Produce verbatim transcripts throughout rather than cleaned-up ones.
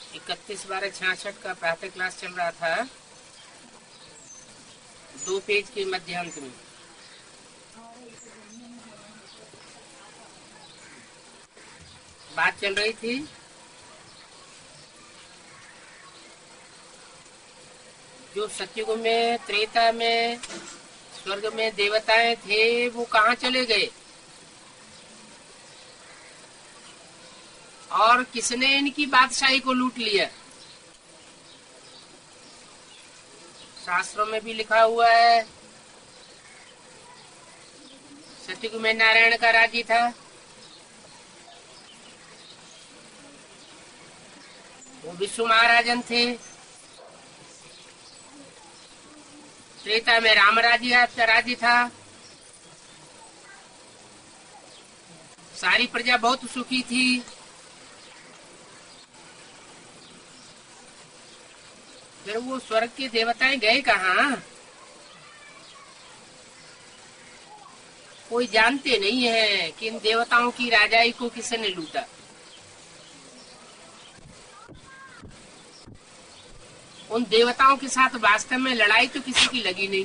इकतीस बारह छियासठ का प्रातः क्लास चल रहा था, दो पेज के मध्यांत में। बात चल रही थी जो सतयुग में, त्रेता में, स्वर्ग में देवताएं थे, वो कहाँ चले गए और किसने इनकी बादशाही को लूट लिया। शास्त्रों में भी लिखा हुआ है, सतयुग में नारायण का राज्य था, वो विश्व महाराजन थे। त्रेता में राम राज्य राज्य था, सारी प्रजा बहुत सुखी थी। फिर वो स्वर्ग के देवताएं गए कहाँ, कोई जानते नहीं है कि इन देवताओं की राजाई को किसने लूटा। उन देवताओं के साथ वास्तव में लड़ाई तो किसी की लगी नहीं।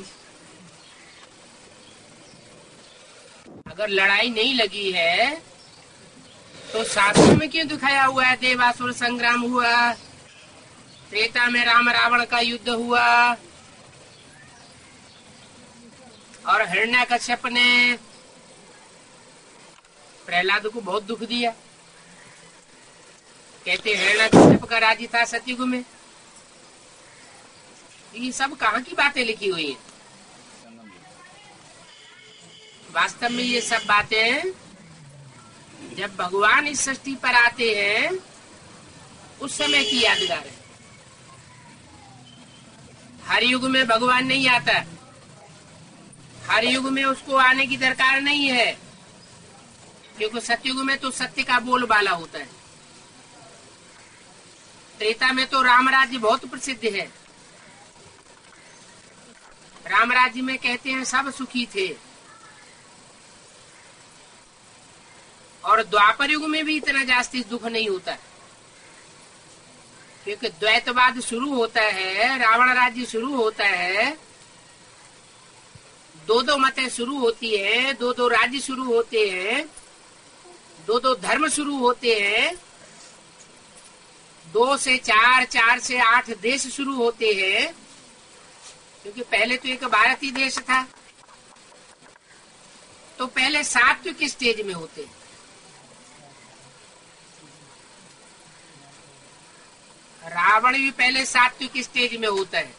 अगर लड़ाई नहीं लगी है तो शास्त्रों में क्यों दिखाया हुआ है देवासुर संग्राम हुआ, त्रेता में राम रावण का युद्ध हुआ और हिरण्यकश्यप ने प्रहलाद को बहुत दुख दिया। कहते हिरण्यकश्यप का राज्य था सतयुग में। ये सब कहाँ की बातें लिखी हुई हैं? वास्तव में ये सब बातें जब भगवान इस सृष्टि पर आते हैं उस समय की यादगार है। हर युग में भगवान नहीं आता, हर युग में उसको आने की दरकार नहीं है, क्योंकि सतयुग में तो सत्य का बोलबाला होता है। त्रेता में तो राम राज्य बहुत प्रसिद्ध है। राम राज्य में कहते हैं सब सुखी थे, और द्वापर युग में भी इतना जास्ती दुख नहीं होता, क्योंकि द्वैतवाद शुरू होता है, रावण राज्य शुरू होता है, दो दो मतें शुरू होती हैं, दो दो राज्य शुरू होते हैं, दो दो धर्म शुरू होते हैं, दो से चार, चार से आठ देश शुरू होते हैं, क्योंकि पहले तो एक भारत ही देश था। तो पहले सात्विक स्टेज में होते, रावण भी पहले सात्विक स्टेज में होता है,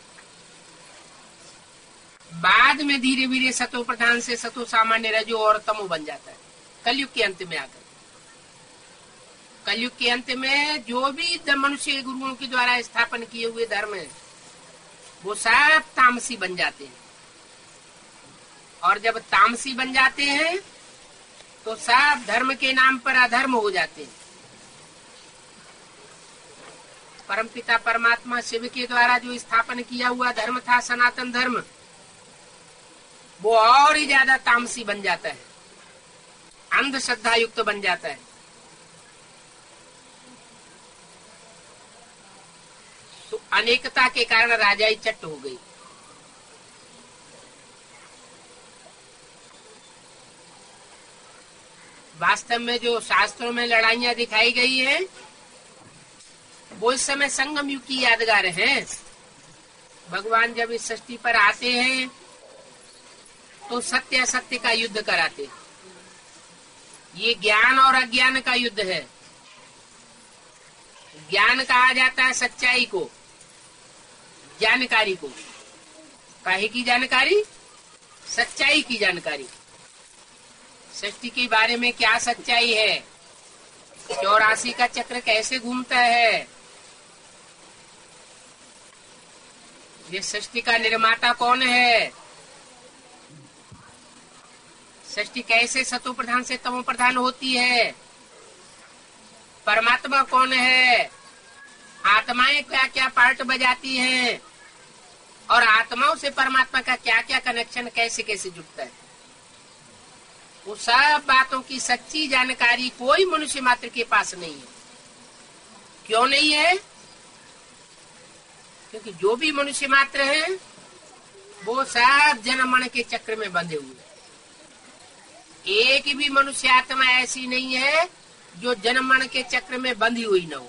बाद में धीरे धीरे सतो प्रधान से सतो सामान्य रजो और तमो बन जाता है कलयुग के अंत में आकर। कलयुग के अंत में जो भी मनुष्य गुरुओं के द्वारा स्थापन किए हुए धर्म है वो सब तामसी बन जाते हैं, और जब तामसी बन जाते हैं तो सब धर्म के नाम पर अधर्म हो जाते हैं। परमपिता परमात्मा शिव के द्वारा जो स्थापन किया हुआ धर्म था सनातन धर्म, वो और ही ज्यादा तामसी बन जाता है, अंधश्रद्धा युक्त बन जाता है। तो अनेकता के कारण राजाई चट्ट हो गई। वास्तव में जो शास्त्रों में लड़ाइयां दिखाई गई है वो इस समय संगम युग की यादगार है। भगवान जब इस सृष्टि पर आते हैं तो सत्य असत्य का युद्ध कराते हैं। ये ज्ञान और अज्ञान का युद्ध है। ज्ञान कहा जाता है सच्चाई को, जानकारी को। काहे की जानकारी? सच्चाई की जानकारी। सृष्टि के बारे में क्या सच्चाई है, चौरासी का चक्र कैसे घूमता है, ये सृष्टि का निर्माता कौन है, सृष्टि कैसे सतो प्रधान से तमो प्रधान होती है, परमात्मा कौन है, आत्माएं क्या क्या पार्ट बजाती हैं, और आत्माओं से परमात्मा का क्या क्या कनेक्शन कैसे कैसे जुड़ता है, वो सब बातों की सच्ची जानकारी कोई मनुष्य मात्र के पास नहीं है। क्यों नहीं है? क्योंकि जो भी मनुष्य मात्र हैं वो सब जन्म मरण के चक्र में बंधे हुए। एक भी मनुष्य आत्मा ऐसी नहीं है जो जन्म मरण के चक्र में बंधी हुई न हो,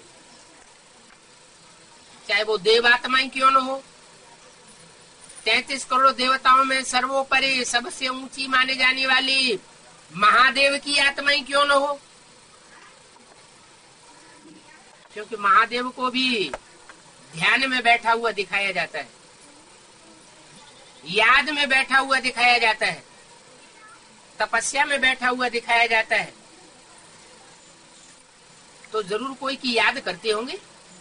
चाहे वो देव आत्माएं क्यों न हो। तैतीस करोड़ देवताओं में सर्वोपरि सबसे ऊंची माने जाने वाली महादेव की आत्माएं क्यों न हो, क्योंकि महादेव को भी ध्यान में बैठा हुआ दिखाया जाता है, याद में बैठा हुआ दिखाया जाता है, तपस्या में बैठा हुआ दिखाया जाता है। तो जरूर कोई की याद करते होंगे।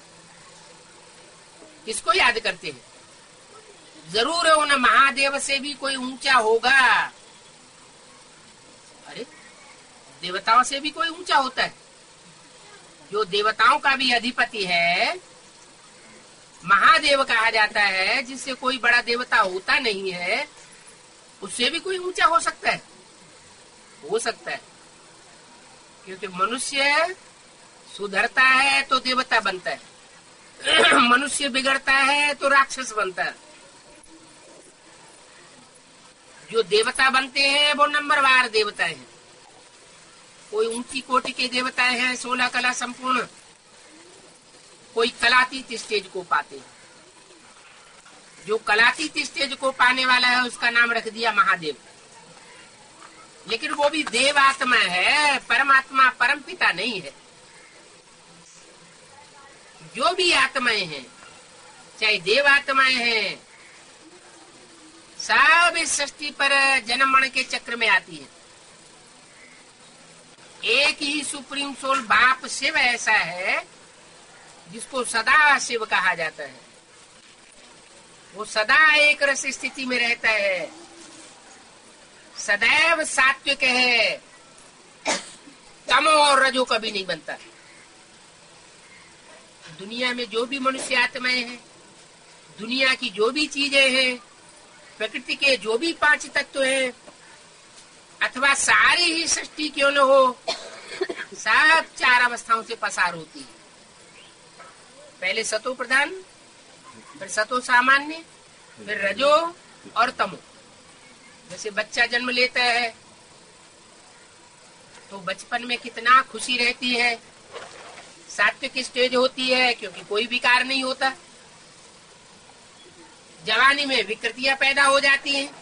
किसको याद करते हैं? जरूर उन महादेव से भी कोई ऊंचा होगा। अरे देवताओं से भी कोई ऊंचा होता है। जो देवताओं का भी अधिपति है महादेव कहा जाता है, जिससे कोई बड़ा देवता होता नहीं है, उससे भी कोई ऊंचा हो सकता है? हो सकता है, क्योंकि मनुष्य सुधरता है तो देवता बनता है, मनुष्य बिगड़ता है तो राक्षस बनता है। जो देवता बनते हैं वो नंबरवार देवता हैं। कोई ऊंची कोटि के देवताएं हैं, सोलह कला संपूर्ण, कोई कलातीत स्टेज को पाते हैं। जो कलातीत स्टेज को पाने वाला है उसका नाम रख दिया महादेव। लेकिन वो भी देव आत्मा है, परमात्मा परम पिता नहीं है। जो भी आत्माएं हैं, चाहे देव आत्माएं हैं, सब इस सृष्टि पर जन्म मरण के चक्र में आती है। एक ही सुप्रीम सोल बाप शिव ऐसा है जिसको सदा शिव कहा जाता है। वो सदा एक रस स्थिति में रहता है, सदैव सात्विक है, तमो और रजो कभी नहीं बनता। दुनिया में जो भी मनुष्य आत्माएं हैं, दुनिया की जो भी चीजें हैं, प्रकृति के जो भी पांच तत्व हैं, अथवा सारी ही सृष्टि क्यों न हो, सब चार अवस्थाओं से पसार होती है। पहले सतो प्रधान, फिर सतो सामान्य, फिर रजो और तमो। जैसे बच्चा जन्म लेता है तो बचपन में कितना खुशी रहती है, सात्विक स्टेज होती है क्योंकि कोई विकार नहीं होता। जवानी में विकृतियां पैदा हो जाती हैं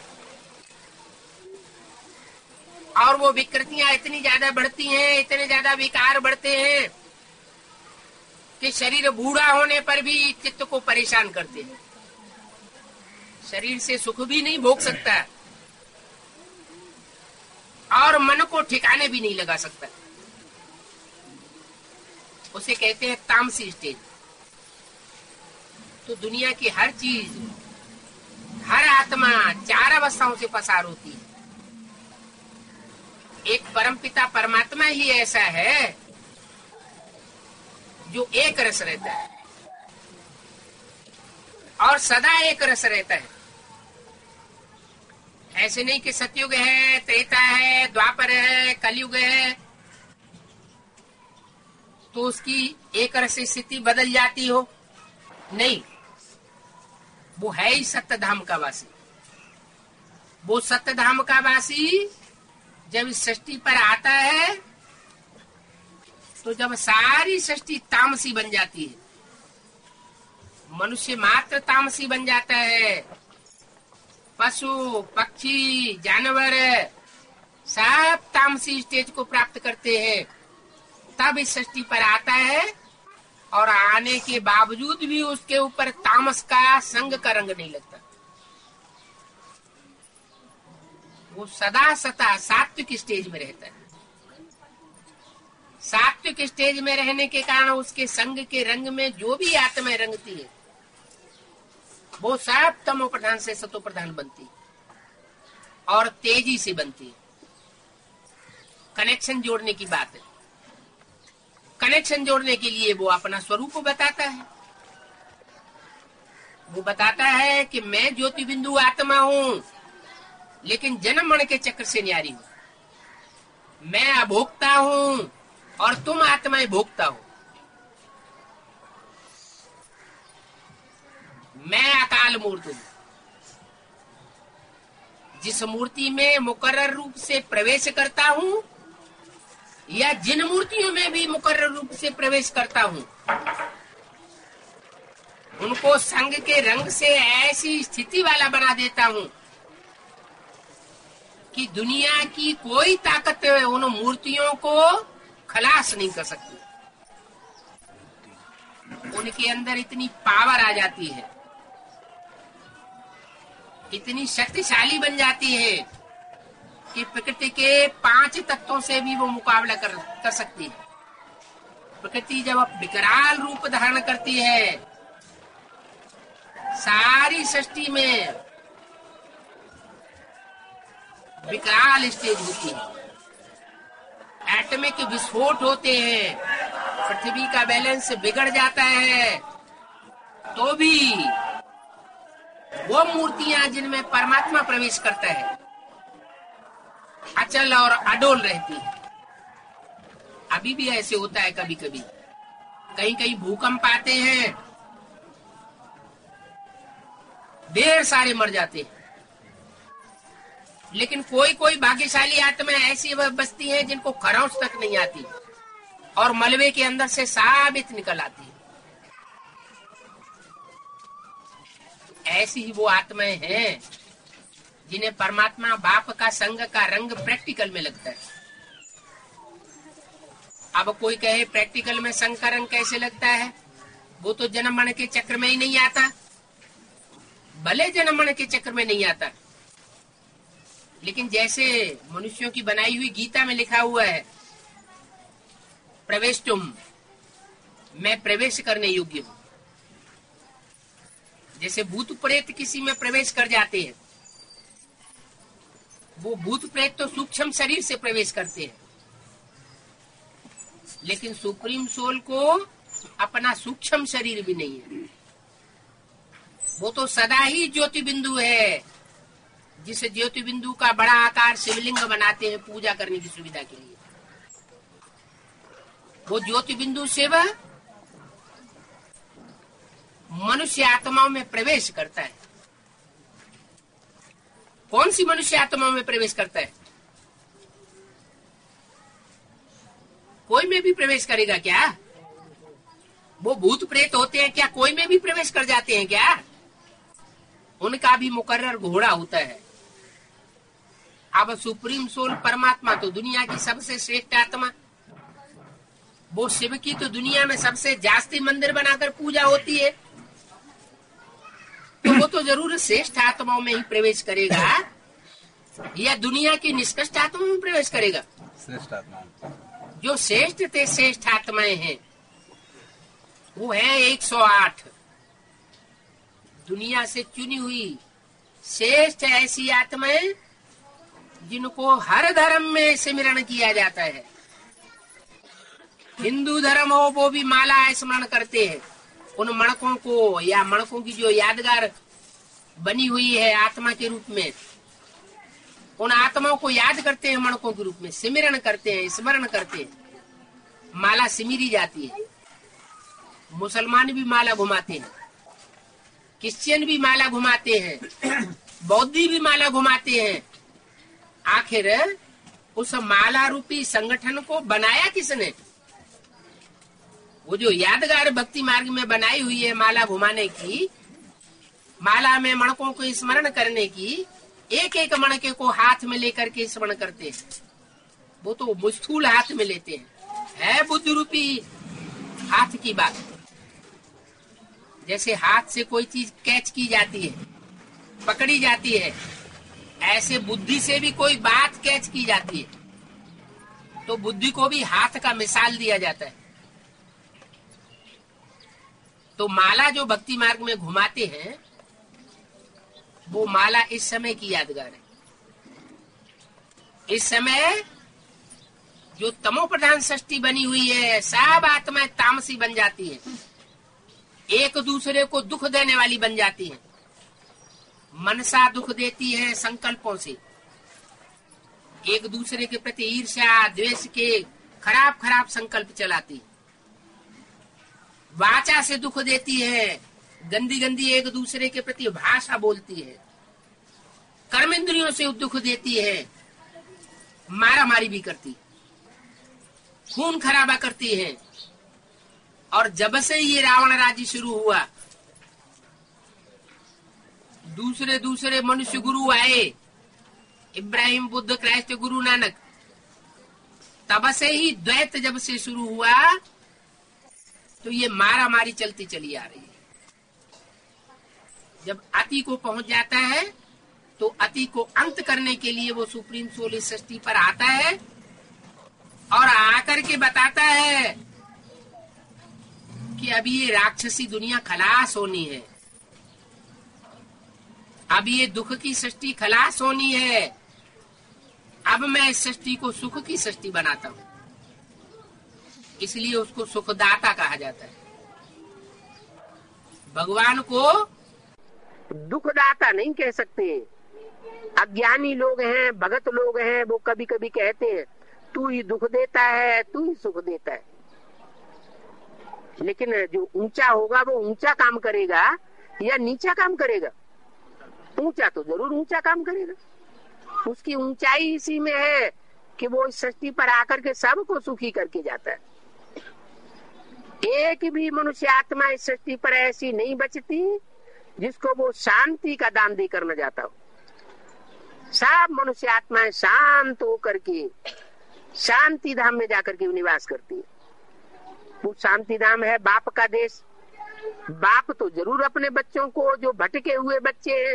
और वो विकृतियां इतनी ज्यादा बढ़ती हैं, इतने ज्यादा विकार बढ़ते हैं कि शरीर बूढ़ा होने पर भी चित्त को परेशान करते हैं। शरीर से सुख भी नहीं भोग सकता और मन को ठिकाने भी नहीं लगा सकता। उसे कहते हैं तामसी स्टेज। तो दुनिया की हर चीज, हर आत्मा चार अवस्थाओं से पसार होती है। एक परमपिता परमात्मा ही ऐसा है जो एक रस रहता है और सदा एक रस रहता है। ऐसे नहीं कि सतयुग है, त्रेता है, द्वापर है, कलयुग है तो उसकी एक रस स्थिति बदल जाती हो। नहीं, वो है ही सत्य धाम का वासी। वो सत्य धाम का वासी जब इस सृष्टि पर आता है तो जब सारी सृष्टि तामसी बन जाती है, मनुष्य मात्र तामसी बन जाता है, पशु पक्षी जानवर सब तामसी स्टेज को प्राप्त करते हैं, तब इस सृष्टि पर आता है और आने के बावजूद भी उसके ऊपर तामस का संग का रंग नहीं लगता। वो सदा सता सात्विक स्टेज में रहता है। सात्विक स्टेज में रहने के कारण उसके संग के रंग में जो भी आत्मा रंगती है वो सब तमो प्रधान से सतो प्रधान बनती है और तेजी से बनती है। कनेक्शन जोड़ने की बात है। कनेक्शन जोड़ने के लिए वो अपना स्वरूप बताता है। वो बताता है कि मैं ज्योति बिंदु आत्मा हूं, लेकिन जन्म मरण के चक्र से न्यारी हूं। मैं अभोक्ता हूं और तुम आत्माएं भोक्ता हो। विकराल मूर्ति, जिस मूर्ति में मुकर्रर रूप से प्रवेश करता हूँ या जिन मूर्तियों में भी मुकर्रर रूप से प्रवेश करता हूँ, उनको संग के रंग से ऐसी स्थिति वाला बना देता हूँ कि दुनिया की कोई ताकत उन मूर्तियों को खलास नहीं कर सकती। उनके अंदर इतनी पावर आ जाती है, इतनी शक्तिशाली बन जाती है कि प्रकृति के पांच तत्वों से भी वो मुकाबला कर, कर सकती है। प्रकृति जब विकराल रूप धारण करती है, सारी सृष्टि में विकराल स्टेज होती है, एटमिक विस्फोट होते हैं, पृथ्वी का बैलेंस बिगड़ जाता है, तो भी वो मूर्तियां जिनमें परमात्मा प्रवेश करता है अचल और अडोल रहती है। अभी भी ऐसे होता है, कभी कभी कहीं कहीं भूकंप आते हैं, ढेर सारे मर जाते हैं, लेकिन कोई कोई भाग्यशाली आत्मा ऐसी बसती हैं जिनको खरोंच तक नहीं आती और मलबे के अंदर से साबित निकल आती है। ऐसी ही वो आत्माएं हैं जिन्हें परमात्मा बाप का संग का रंग प्रैक्टिकल में लगता है। अब कोई कहे प्रैक्टिकल में संग का रंग कैसे लगता है, वो तो जन्म मरण के चक्र में ही नहीं आता। भले जन्म मरण के चक्र में नहीं आता, लेकिन जैसे मनुष्यों की बनाई हुई गीता में लिखा हुआ है, प्रवेश तुम, मैं प्रवेश करने योग्य हूं। जैसे भूत प्रेत किसी में प्रवेश कर जाते हैं, वो भूत प्रेत तो सूक्ष्म शरीर से प्रवेश करते हैं, लेकिन सुप्रीम सोल को अपना सूक्ष्म शरीर भी नहीं है। वो तो सदा ही ज्योति बिंदु है, जिस ज्योति बिंदु का बड़ा आकार शिवलिंग बनाते हैं पूजा करने की सुविधा के लिए। वो ज्योति बिंदु शिव मनुष्य आत्माओं में प्रवेश करता है। कौन सी मनुष्य आत्माओं में प्रवेश करता है? कोई में भी प्रवेश करेगा क्या? वो भूत प्रेत होते हैं क्या कोई में भी प्रवेश कर जाते हैं क्या? उनका भी मुकर्रर घोड़ा होता है। अब सुप्रीम सोल परमात्मा तो दुनिया की सबसे श्रेष्ठ आत्मा, वो शिव की तो दुनिया में सबसे जास्ती मंदिर बनाकर पूजा होती है, तो वो तो जरूर श्रेष्ठ आत्माओं में ही प्रवेश करेगा या दुनिया की निष्कृष्ट आत्माओं में प्रवेश करेगा? श्रेष्ठ आत्मा। जो श्रेष्ठ ते श्रेष्ठ आत्माएं हैं वो है एक सौ आठ दुनिया से चुनी हुई श्रेष्ठ ऐसी आत्माएं जिनको हर धर्म में स्मरण किया जाता है। हिंदू धर्म हो वो भी माला स्मरण करते हैं उन मणकों को, या मणकों की जो यादगार बनी हुई है आत्मा के रूप में, उन आत्माओं को याद करते हैं, मणकों के रूप में सिमरण करते हैं, स्मरण करते हैं, माला सिमरी जाती है। मुसलमान भी माला घुमाते हैं, क्रिश्चियन भी माला घुमाते हैं, बौद्धी भी माला घुमाते हैं। आखिर उस माला रूपी संगठन को बनाया किसने? वो जो यादगार भक्ति मार्ग में बनाई हुई है माला घुमाने की, माला में मणकों को स्मरण करने की, एक एक मणके को हाथ में लेकर के स्मरण करते हैं। वो तो मुस्थूल हाथ में लेते हैं, है बुद्ध रूपी हाथ की बात। जैसे हाथ से कोई चीज कैच की जाती है, पकड़ी जाती है, ऐसे बुद्धि से भी कोई बात कैच की जाती है, तो बुद्धि को भी हाथ का मिसाल दिया जाता है। तो माला जो भक्ति मार्ग में घुमाते हैं वो माला इस समय की यादगार है। इस समय जो तमो प्रधान सृष्टि बनी हुई है, सब आत्माएं तामसी बन जाती है, एक दूसरे को दुख देने वाली बन जाती है, मनसा दुख देती है संकल्पों से, एक दूसरे के प्रति ईर्ष्या द्वेष के खराब खराब संकल्प चलाती है, वाचा से दुख देती है, गंदी गंदी एक दूसरे के प्रति भाषा बोलती है, कर्म इंद्रियों से दुख देती है, मारा मारी भी करती, खून खराबा करती है। और जब से ये रावण राज्य शुरू हुआ, दूसरे दूसरे मनुष्य गुरु आए, इब्राहिम, बुद्ध, क्राइस्ट, गुरु नानक, तब से ही द्वैत जब से शुरू हुआ तो ये मारा मारी चलती चली आ रही है। जब अति को पहुंच जाता है तो अति को अंत करने के लिए वो सुप्रीम सोल इस सृष्टि पर आता है और आकर के बताता है कि अभी ये राक्षसी दुनिया खलास होनी है, अब ये दुख की सृष्टि खलास होनी है, अब मैं इस सृष्टि को सुख की सृष्टि बनाता हूं। इसलिए उसको सुखदाता कहा जाता है। भगवान को दुखदाता नहीं कह सकते। अज्ञानी लोग हैं, भगत लोग हैं, वो कभी कभी कहते हैं तू ही दुख देता है, तू ही सुख देता है। लेकिन जो ऊंचा होगा वो ऊंचा काम करेगा या नीचा काम करेगा? ऊंचा तो जरूर ऊंचा काम करेगा। उसकी ऊंचाई इसी में है कि वो इस सृष्टि पर आकर के सबको सुखी करके जाता है। एक भी मनुष्य आत्मा इस सृष्टि पर ऐसी नहीं बचती जिसको वो शांति का दान देकर न जाता हो। सब मनुष्य आत्माएं शांत होकर के शांति धाम में जाकर के निवास करती है। वो शांति धाम है बाप का देश। बाप तो जरूर अपने बच्चों को, जो भटके हुए बच्चे हैं,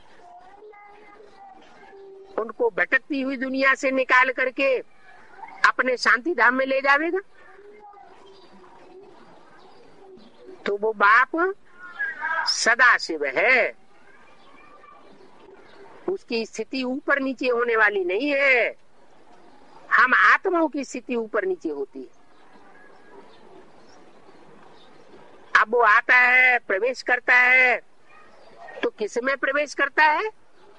उनको भटकती हुई दुनिया से निकाल करके अपने शांति धाम में ले जावेगा। तो वो बाप सदा शिव है। उसकी स्थिति ऊपर नीचे होने वाली नहीं है। हम आत्माओं की स्थिति ऊपर नीचे होती है। अब वो आता है, प्रवेश करता है, तो किस में प्रवेश करता है?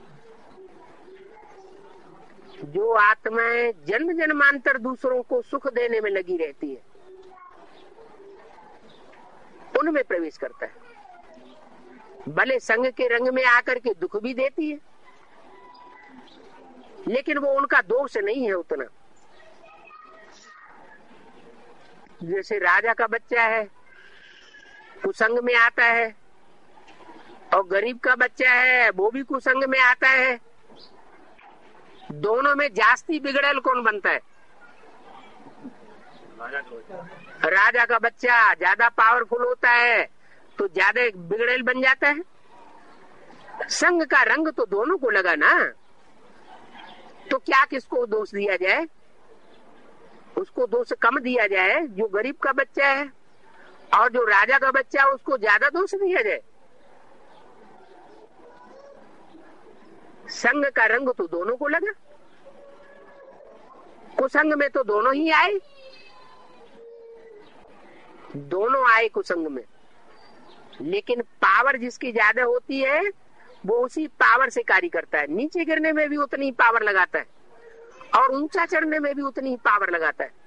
जो आत्माएं जन्म जन्मांतर दूसरों को सुख देने में लगी रहती है, उनमें प्रवेश करता है। भले संग के रंग में आकर के दुख भी देती है, लेकिन वो उनका दोष नहीं है उतना। जैसे राजा का बच्चा है, कुसंग में आता है, और गरीब का बच्चा है, वो भी कुसंग में आता है। दोनों में जास्ती बिगड़ेल कौन बनता है? राजा का बच्चा ज्यादा पावरफुल होता है तो ज्यादा बिगड़ेल बन जाता है। संग का रंग तो दोनों को लगा ना, तो क्या किसको दोष दिया जाए? उसको दोष कम दिया जाए जो गरीब का बच्चा है, और जो राजा का बच्चा है उसको ज्यादा दोष दिया जाए? संग का रंग तो दोनों को लगा। कुसंग में तो दोनों ही आए, दोनों आए कुसंग में। लेकिन पावर जिसकी ज्यादा होती है वो उसी पावर से कार्य करता है। नीचे गिरने में भी उतनी ही पावर लगाता है और ऊंचा चढ़ने में भी उतनी ही पावर लगाता है।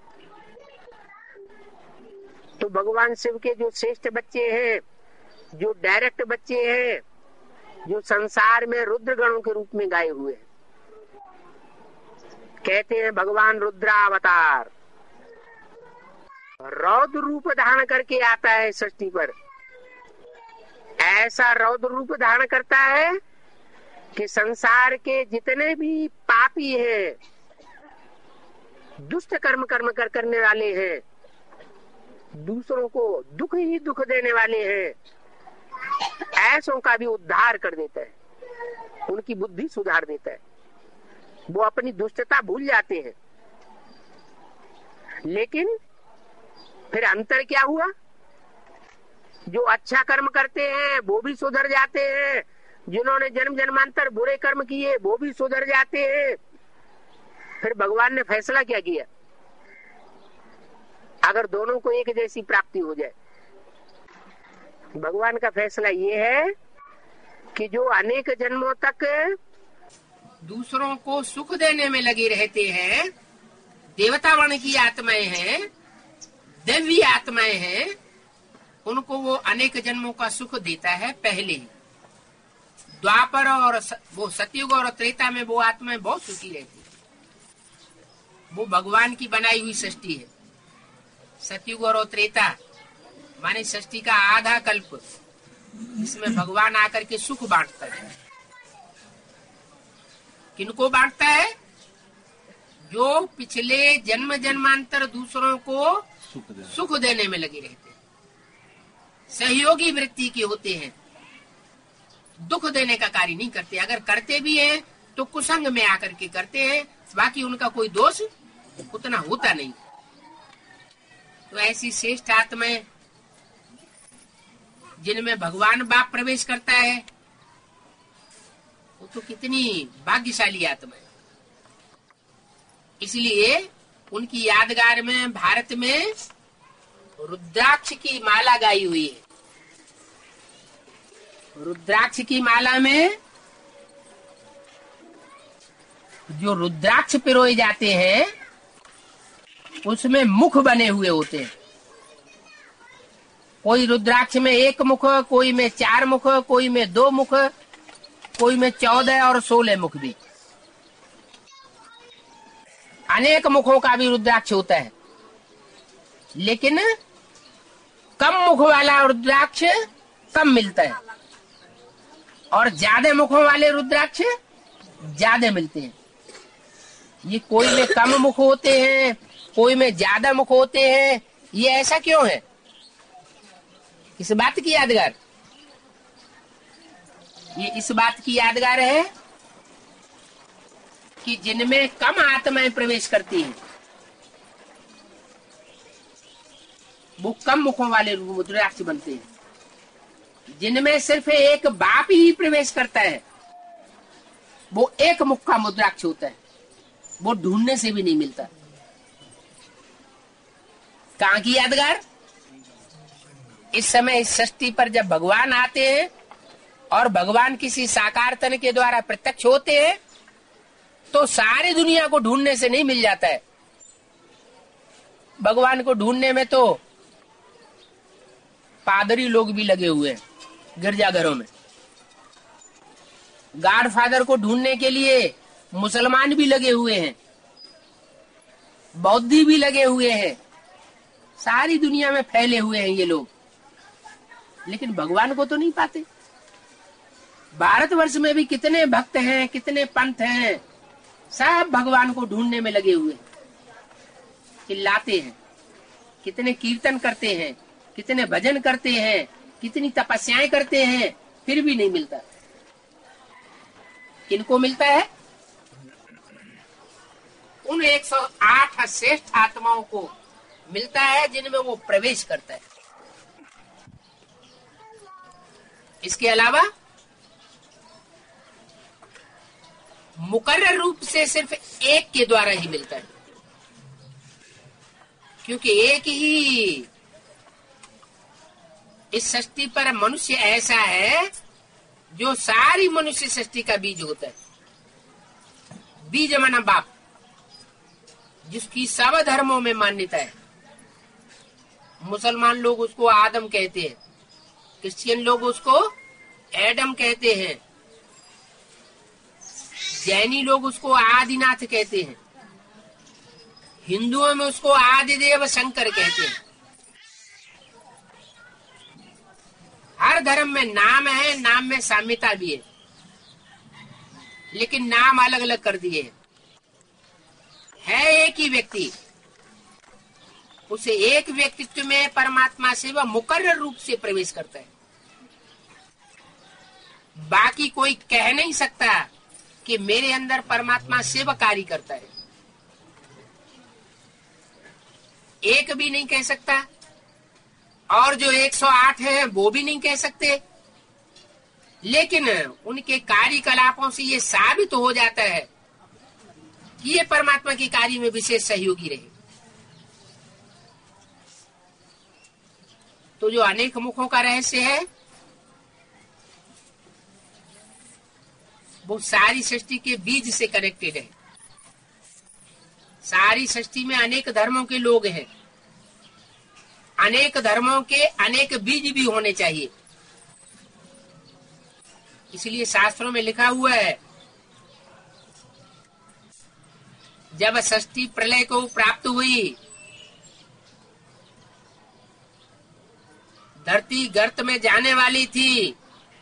तो भगवान शिव के जो श्रेष्ठ बच्चे हैं, जो डायरेक्ट बच्चे हैं, जो संसार में रुद्र गणों के रूप में गाए हुए हैं, कहते हैं भगवान रुद्रावतार रौद्र रूप धारण करके आता है सृष्टि पर। ऐसा रौद्र रूप धारण करता है कि संसार के जितने भी पापी हैं, दुष्ट कर्म कर्म कर करने वाले हैं, दूसरों को दुख ही दुख देने वाले हैं, ऐसों का भी उद्धार कर देता है, उनकी बुद्धि सुधार देता है। वो अपनी दुष्टता भूल जाते हैं। लेकिन फिर अंतर क्या हुआ? जो अच्छा कर्म करते हैं वो भी सुधर जाते हैं, जिन्होंने जन्म जन्मांतर बुरे कर्म किए वो भी सुधर जाते हैं। फिर भगवान ने फैसला क्या किया? अगर दोनों को एक जैसी प्राप्ति हो जाए, भगवान का फैसला ये है कि जो अनेक जन्मों तक दूसरों को सुख देने में लगे रहते हैं, देवता वर्ण की आत्माएं हैं, दिव्य आत्माएं हैं, उनको वो अनेक जन्मों का सुख देता है पहले ही। द्वापर और स, वो सतयुग और त्रेता में वो आत्माएं बहुत सुखी रहती है। वो भगवान की बनाई हुई सृष्टि है। सतयुग और त्रेता माने सृष्टि का आधा कल्प, इसमें भगवान आकर के सुख बांटता है। किनको बांटता है? जो पिछले जन्म जन्मांतर दूसरों को सुख, दे। सुख देने में लगे रहते हैं, सहयोगी वृत्ति के होते हैं, दुख देने का कार्य नहीं करते। अगर करते भी हैं तो कुसंग में आकर के करते हैं, बाकी उनका कोई दोष उतना होता नहीं। तो ऐसी श्रेष्ठ आत्माएं जिनमें भगवान बाप प्रवेश करता है, वो तो कितनी भाग्यशाली आत्मा है। इसलिए उनकी यादगार में भारत में रुद्राक्ष की माला गाई हुई है। रुद्राक्ष की माला में जो रुद्राक्ष पिरोए जाते हैं उसमें मुख बने हुए होते हैं। कोई रुद्राक्ष में एक मुख, कोई में चार मुख, कोई में दो मुख, कोई में चौदह और सोलह मुख भी। अनेक मुखों का भी रुद्राक्ष होता है, लेकिन कम मुख वाला रुद्राक्ष कम मिलता है और ज्यादा मुखों वाले रुद्राक्ष ज्यादा मिलते हैं। ये कोई में कम मुख होते हैं, कोई में ज्यादा मुख होते हैं। ये ऐसा क्यों है? इस बात की यादगार, ये इस बात की यादगार है कि जिनमें कम आत्माएं प्रवेश करती हैं वो कम मुखों वाले रुद्राक्ष बनते हैं। जिनमें सिर्फ एक बाप ही प्रवेश करता है वो एक मुख का रुद्राक्ष होता है, वो ढूंढने से भी नहीं मिलता। कहाँ की यादगार? इस समय इस सृष्टि पर जब भगवान आते हैं और भगवान किसी साकार तन के द्वारा प्रत्यक्ष होते हैं तो सारी दुनिया को ढूंढने से नहीं मिल जाता है। भगवान को ढूंढने में तो पादरी लोग भी लगे हुए हैं, गिरजाघरों में। गॉड फादर को ढूंढने के लिए मुसलमान भी लगे हुए हैं, बौद्धी भी लगे हुए हैं, सारी दुनिया में फैले हुए हैं ये लोग, लेकिन भगवान को तो नहीं पाते। भारतवर्ष में भी कितने भक्त हैं, कितने पंथ हैं, सब भगवान को ढूंढने में लगे हुए हैं, चिल्लाते हैं, कितने कीर्तन करते हैं, कितने भजन करते हैं, कितनी तपस्याएं करते हैं, फिर भी नहीं मिलता। किनको मिलता है? उन एक सौ आठ श्रेष्ठ आत्माओं को मिलता है जिनमें वो प्रवेश करता है। इसके अलावा मुकर्रर रूप से सिर्फ एक के द्वारा ही मिलता है, क्योंकि एक ही इस सृष्टि पर मनुष्य ऐसा है जो सारी मनुष्य सृष्टि का बीज होता है। बीज माना बाप, जिसकी सब धर्मों में मान्यता है। मुसलमान लोग उसको आदम कहते हैं, क्रिश्चियन लोग उसको एडम कहते हैं, जैनी लोग उसको आदिनाथ कहते हैं, हिंदुओं में उसको आदिदेव शंकर कहते हैं। हर धर्म में नाम है, नाम में साम्यता भी है, लेकिन नाम अलग अलग कर दिए हैं। है एक ही व्यक्ति, उसे एक व्यक्तित्व में परमात्मा से वह मुकर्रर रूप से प्रवेश करता है। बाकी कोई कह नहीं सकता कि मेरे अंदर परमात्मा सेवकारी करता है, एक भी नहीं कह सकता। और जो एक सौ आठ है वो भी नहीं कह सकते, लेकिन उनके कार्यकलापों से ये साबित हो जाता है कि ये परमात्मा के कार्य में विशेष सहयोगी रहे। तो जो अनेक मुखों का रहस्य है वो सारी सृष्टि के बीज से कनेक्टेड है। सारी सृष्टि में अनेक धर्मों के लोग हैं, अनेक धर्मों के अनेक बीज भी होने चाहिए। इसलिए शास्त्रों में लिखा हुआ है, जब षष्ठी प्रलय को प्राप्त हुई, धरती गर्त में जाने वाली थी,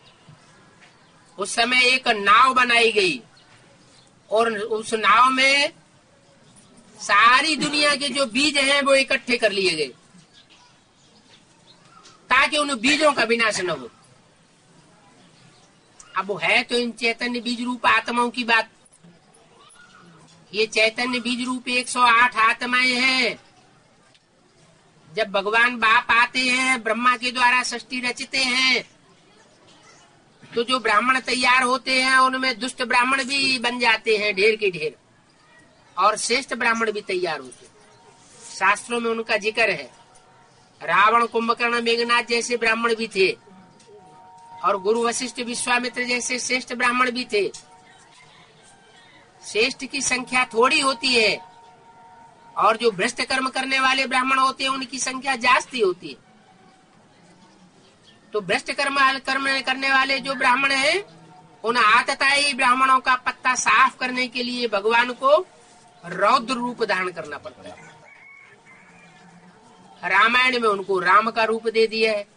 उस समय एक नाव बनाई गई और उस नाव में सारी दुनिया के जो बीज हैं वो इकट्ठे कर लिए गए, ताकि उन बीजों का विनाश न हो। अब वो है तो इन चैतन्य बीज रूप आत्माओं की बात। ये चैतन्य बीज रूप एक सौ आठ आत्माएं हैं। जब भगवान बाप आते हैं, ब्रह्मा के द्वारा सृष्टि रचते हैं, तो जो ब्राह्मण तैयार होते हैं उनमें दुष्ट ब्राह्मण भी बन जाते हैं, ढेर के ढेर, और श्रेष्ठ ब्राह्मण भी तैयार होते हैं। शास्त्रों में उनका जिक्र है। रावण, कुंभकर्ण, मेघनाथ जैसे ब्राह्मण भी थे, और गुरु वशिष्ठ, विश्वामित्र जैसे श्रेष्ठ ब्राह्मण भी थे। श्रेष्ठ की संख्या थोड़ी होती है, और जो भ्रष्ट कर्म करने वाले ब्राह्मण होते हैं उनकी संख्या जास्ती होती है। तो भ्रष्ट कर्म कर्म करने वाले जो ब्राह्मण हैं, उन आतताई ब्राह्मणों का पत्ता साफ करने के लिए भगवान को रौद्र रूप धारण करना पड़ता है। रामायण में उनको राम का रूप दे दिया है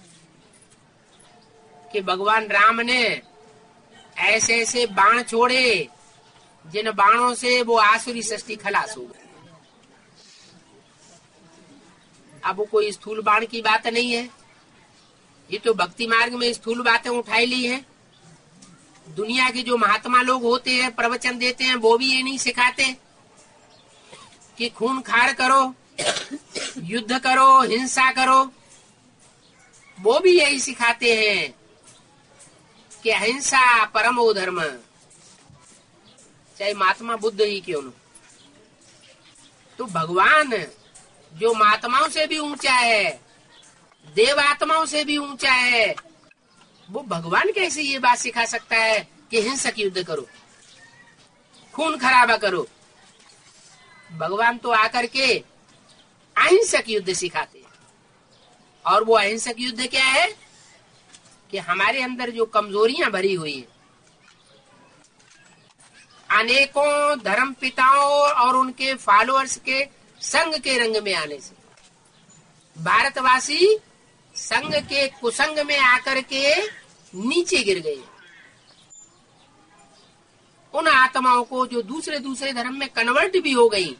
कि भगवान राम ने ऐसे ऐसे बाण छोड़े, जिन बाणों से वो आसुरी सृष्टि खलास हो गई। अब वो कोई स्थूल बाण की बात नहीं है, ये तो भक्ति मार्ग में स्थूल बातें उठाई ली हैं। दुनिया के जो महात्मा लोग होते हैं, प्रवचन देते हैं, वो भी ये नहीं सिखाते कि खून खार करो, युद्ध करो, हिंसा करो। वो भी यही सिखाते हैं कि अहिंसा परमो धर्म, चाहे महात्मा बुद्ध ही क्यों न। तो भगवान जो महात्माओं से भी ऊंचा है, देवात्माओं से भी ऊंचा है, वो भगवान कैसे ये बात सिखा सकता है कि हिंसक युद्ध करो, खून खराबा करो। भगवान तो आकर के अहिंसक युद्ध सिखाते हैं। और वो अहिंसक युद्ध क्या है कि हमारे अंदर जो कमजोरियां भरी हुई है, अनेकों धर्म पिताओं और उनके फॉलोअर्स के संग के रंग में आने से भारतवासी संग के कुसंग में आकर के नीचे गिर गए। उन आत्माओं को जो दूसरे दूसरे धर्म में कन्वर्ट भी हो गई,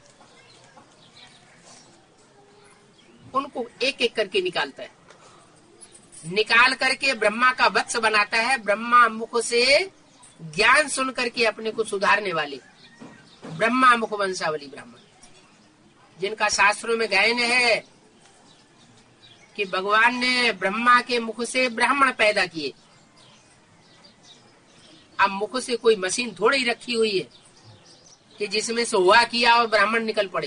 उनको एक एक करके निकालता है। निकाल करके ब्रह्मा का वत्स बनाता है। ब्रह्मा मुख से ज्ञान सुन करके अपने को सुधारने वाले ब्रह्मा मुख वंशावली ब्राह्मण, जिनका शास्त्रों में गायन है कि भगवान ने ब्रह्मा के मुख से ब्राह्मण पैदा किए। अब मुख से कोई मशीन थोड़ी ही रखी हुई है कि जिसमें से हुआ किया और ब्राह्मण निकल पड़े।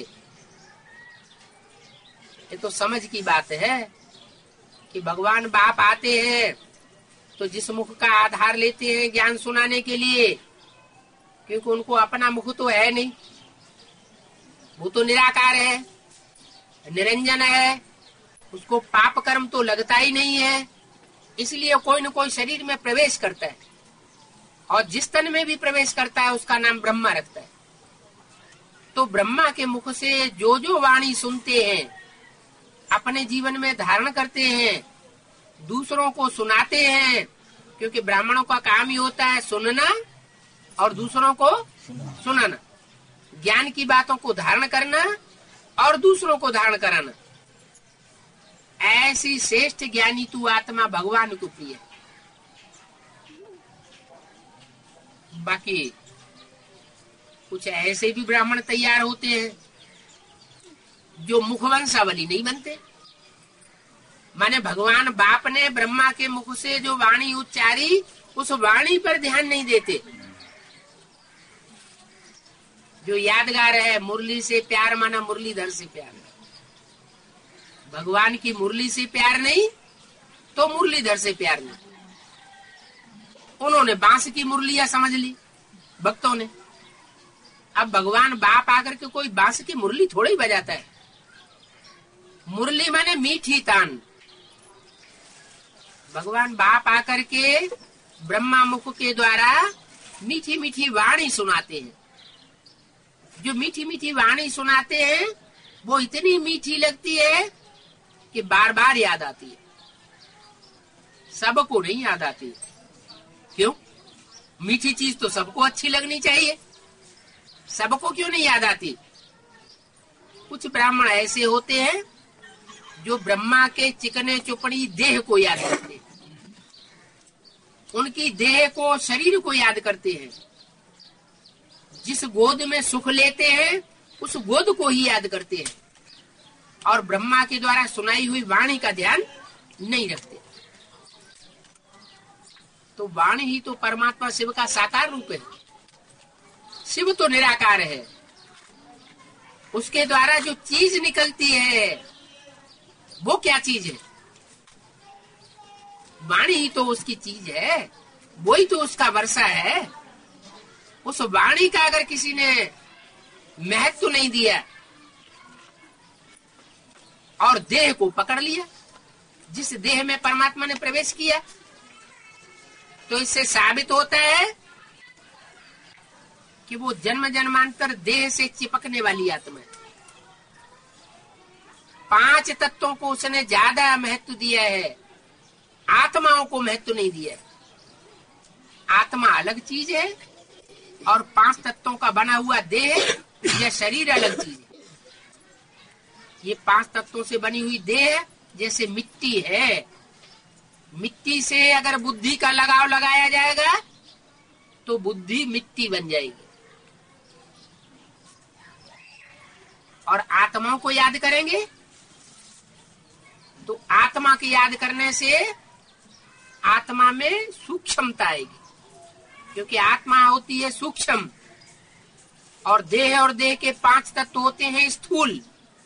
ये तो समझ की बात है कि भगवान बाप आते हैं तो जिस मुख का आधार लेते हैं ज्ञान सुनाने के लिए, क्योंकि उनको अपना मुख तो है नहीं, वो तो निराकार है, निरंजन है, उसको पाप कर्म तो लगता ही नहीं है। इसलिए कोई न कोई शरीर में प्रवेश करता है, और जिस तन में भी प्रवेश करता है उसका नाम ब्रह्मा रखता है। तो ब्रह्मा के मुख से जो जो वाणी सुनते हैं, अपने जीवन में धारण करते हैं, दूसरों को सुनाते हैं, क्योंकि ब्राह्मणों का काम ही होता है सुनना और दूसरों को सुनाना, ज्ञान की बातों को धारण करना और दूसरों को धारण कराना। ऐसी श्रेष्ठ ज्ञानी तू आत्मा भगवान को प्रिय। बाकी कुछ ऐसे भी ब्राह्मण तैयार होते हैं जो मुखवंशावली नहीं बनते, माने भगवान बाप ने ब्रह्मा के मुख से जो वाणी उच्चारी उस वाणी पर ध्यान नहीं देते। जो यादगार है, मुरली से प्यार माना मुरलीधर से प्यार, भगवान की मुरली से प्यार नहीं तो मुरलीधर से प्यार नहीं। उन्होंने बांस की मुरलियां समझ ली भक्तों ने। अब भगवान बाप आकर के कोई बांस की मुरली थोड़ी बजाता है, मुरली माने मीठी तान। भगवान बाप आकर के ब्रह्मा मुख के द्वारा मीठी मीठी वाणी सुनाते हैं। जो मीठी मीठी वाणी सुनाते हैं वो इतनी मीठी लगती है कि बार बार याद आती है। सबको नहीं याद आती। क्यों? मीठी चीज तो सबको अच्छी लगनी चाहिए, सबको क्यों नहीं याद आती? कुछ ब्राह्मण ऐसे होते हैं जो ब्रह्मा के चिकने चुपड़ी देह को याद करते हैं, उनकी देह को, शरीर को याद करते हैं। जिस गोद में सुख लेते हैं उस गोद को ही याद करते हैं और ब्रह्मा के द्वारा सुनाई हुई वाणी का ध्यान नहीं रखते। तो वाणी ही तो परमात्मा शिव का साकार रूप है। शिव तो निराकार है, उसके द्वारा जो चीज निकलती है वो क्या चीज है? वाणी ही तो उसकी चीज है, वही तो उसका वर्षा है। उस वाणी का अगर किसी ने महत्व नहीं दिया और देह को पकड़ लिया, जिस देह में परमात्मा ने प्रवेश किया, तो इससे साबित होता है कि वो जन्म जन्मांतर देह से चिपकने वाली आत्मा है। पांच तत्वों को उसने ज्यादा महत्व दिया है, आत्माओं को महत्व नहीं दिया। आत्मा अलग चीज है और पांच तत्वों का बना हुआ देह या शरीर अलग चीज है। ये पांच तत्वों से बनी हुई देह जैसे मिट्टी है, मिट्टी से अगर बुद्धि का लगाव लगाया जाएगा तो बुद्धि मिट्टी बन जाएगी। और आत्माओं को याद करेंगे तो आत्मा की याद करने से आत्मा में सूक्ष्मता आएगी, क्योंकि आत्मा होती है सूक्ष्म और देह और देह के पांच तत्व होते हैं स्थूल।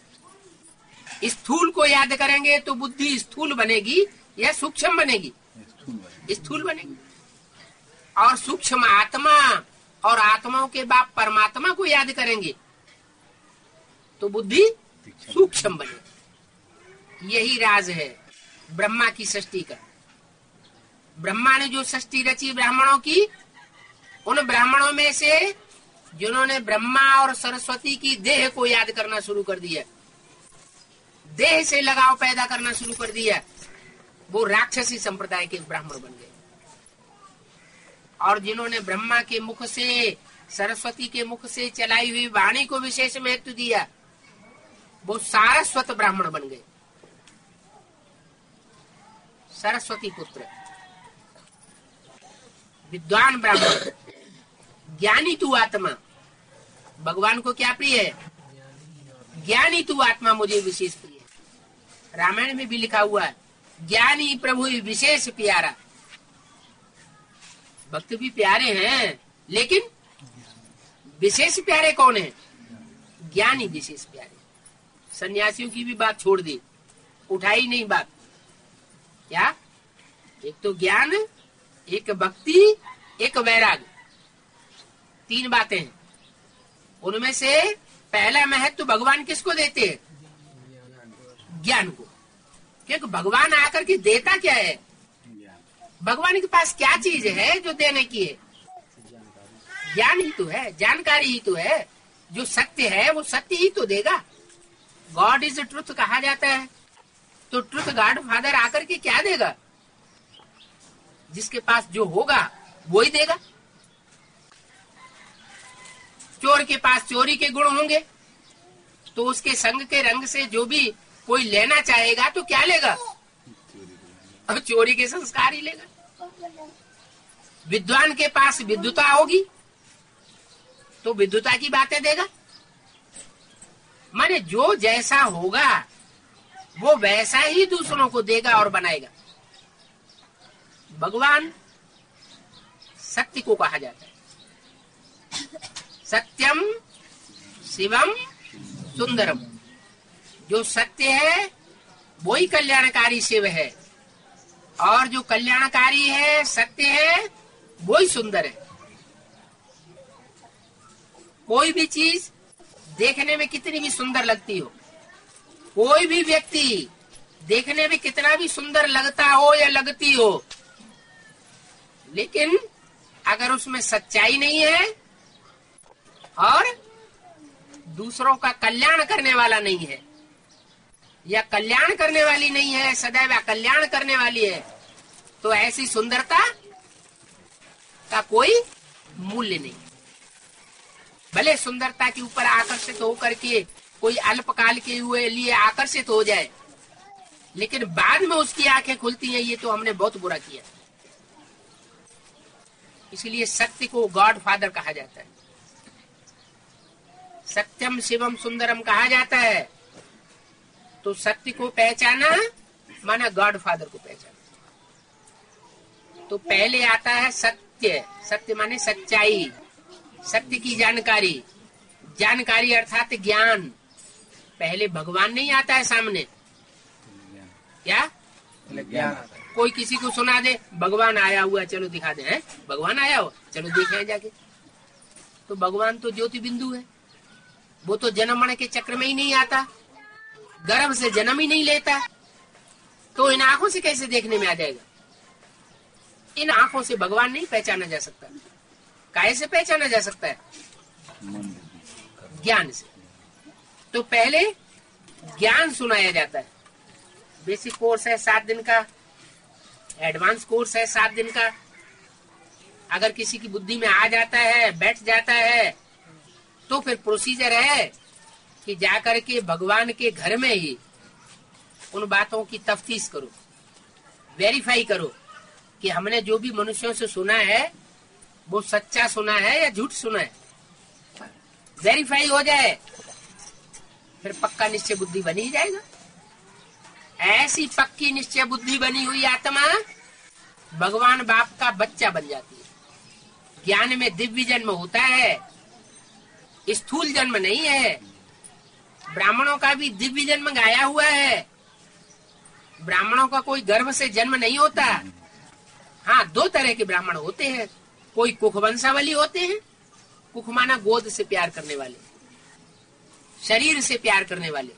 स्थूल को याद करेंगे तो बुद्धि स्थूल बनेगी या सूक्ष्म बनेगी? स्थूल बनेगी। और सूक्ष्म आत्मा और आत्माओं के बाप परमात्मा को याद करेंगे तो बुद्धि सूक्ष्म बनेगी। यही राज है ब्रह्मा की सृष्टि का। ब्रह्मा ने जो सृष्टि रची ब्राह्मणों की, उन ब्राह्मणों में से जिन्होंने ब्रह्मा और सरस्वती की देह को याद करना शुरू कर दिया, देह से लगाव पैदा करना शुरू कर दिया, वो राक्षसी संप्रदाय के ब्राह्मण बन गए। और जिन्होंने ब्रह्मा के मुख से, सरस्वती के मुख से चलाई हुई वाणी को विशेष महत्व दिया, वो सारस्वत ब्राह्मण बन गए। सरस्वती पुत्र, विद्वान ब्राह्मण, ज्ञानी तू आत्मा। भगवान को क्या प्रिय है? ज्ञानी तू आत्मा मुझे विशेष प्रिय है। रामायण में भी लिखा हुआ है, ज्ञानी प्रभु विशेष प्यारा। भक्त भी प्यारे हैं, लेकिन विशेष प्यारे कौन है? ज्ञानी विशेष प्यारे। सन्यासियों की भी बात छोड़ दी, उठाई नहीं बात। क्या? एक तो ज्ञान, एक भक्ति, एक वैराग, तीन बातें हैं। उनमें से पहला महत्व भगवान किसको देते हैं? ज्ञान को। क्योंकि भगवान आकर के देता क्या है? भगवान के पास क्या चीज है जो देने की है? ज्ञान ही तो है, जानकारी ही तो है। जो सत्य है वो सत्य ही तो देगा। गॉड इज ट्रुथ कहा जाता है, तो ट्रुथ गॉड फादर आकर के क्या देगा? जिसके पास जो होगा वो ही देगा। चोर के पास चोरी के गुण होंगे तो उसके संग के रंग से जो भी कोई लेना चाहेगा तो क्या लेगा? अब चोरी के संस्कार ही लेगा। विद्वान के पास विद्वता होगी तो विद्वता की बातें देगा। माने जो जैसा होगा वो वैसा ही दूसरों को देगा और बनाएगा। भगवान सत्य को कहा जाता है। सत्यम शिवम सुंदरम। जो सत्य है वही कल्याणकारी शिव है, और जो कल्याणकारी है, सत्य है, वही सुंदर है। कोई भी चीज देखने में कितनी भी सुंदर लगती हो, कोई भी व्यक्ति देखने में कितना भी सुंदर लगता हो या लगती हो, लेकिन अगर उसमें सच्चाई नहीं है और दूसरों का कल्याण करने वाला नहीं है या कल्याण करने वाली नहीं है, सदैव कल्याण करने वाली है, तो ऐसी सुंदरता का कोई मूल्य नहीं। भले सुंदरता के ऊपर आकर्षित होकर के कोई अल्पकाल के हुए लिए आकर्षित हो जाए, लेकिन बाद में उसकी आंखें खुलती हैं, ये तो हमने बहुत बुरा किया। इसलिए सत्य को गॉड फादर कहा जाता है, सत्यम शिवम सुंदरम कहा जाता है। तो सत्य को पहचाना माना गॉड फादर को पहचाना। तो पहले आता है सत्य, सत्य माने सच्चाई, सत्य की जानकारी, जानकारी अर्थात ज्ञान। पहले भगवान नहीं आता है सामने, क्या ज्ञान? कोई किसी को सुना दे भगवान आया हुआ, चलो दिखा दे, हैं भगवान आया हो, चलो देखें जाके। तो भगवान तो ज्योति बिंदु है, वो तो जन्म मरण के चक्र में ही नहीं आता, गर्भ से जन्म ही नहीं लेता, तो इन आंखों से कैसे देखने में आ जाएगा? इन आंखों से भगवान नहीं पहचाना जा सकता। काहे से पहचाना जा सकता है? ज्ञान से। तो पहले ज्ञान सुनाया जाता है। बेसिक कोर्स है सात दिन का, एडवांस कोर्स है सात दिन का। अगर किसी की बुद्धि में आ जाता है, बैठ जाता है, तो फिर प्रोसीजर है कि जाकर के भगवान के घर में ही उन बातों की तफ्तीश करो, वेरीफाई करो कि हमने जो भी मनुष्यों से सुना है वो सच्चा सुना है या झूठ सुना है। वेरीफाई हो जाए, फिर पक्का निश्चय बुद्धि बनी ही जाएगा। ऐसी पक्की निश्चय बुद्धि बनी हुई आत्मा भगवान बाप का बच्चा बन जाती है। ज्ञान में दिव्य जन्म होता है, स्थूल जन्म नहीं है। ब्राह्मणों का भी दिव्य जन्म गाया हुआ है। ब्राह्मणों का कोई गर्भ से जन्म नहीं होता। हाँ, दो तरह के ब्राह्मण होते हैं, कोई कुख वंशावली होते हैं, कुख माना गोद से प्यार करने वाले, शरीर से प्यार करने वाले,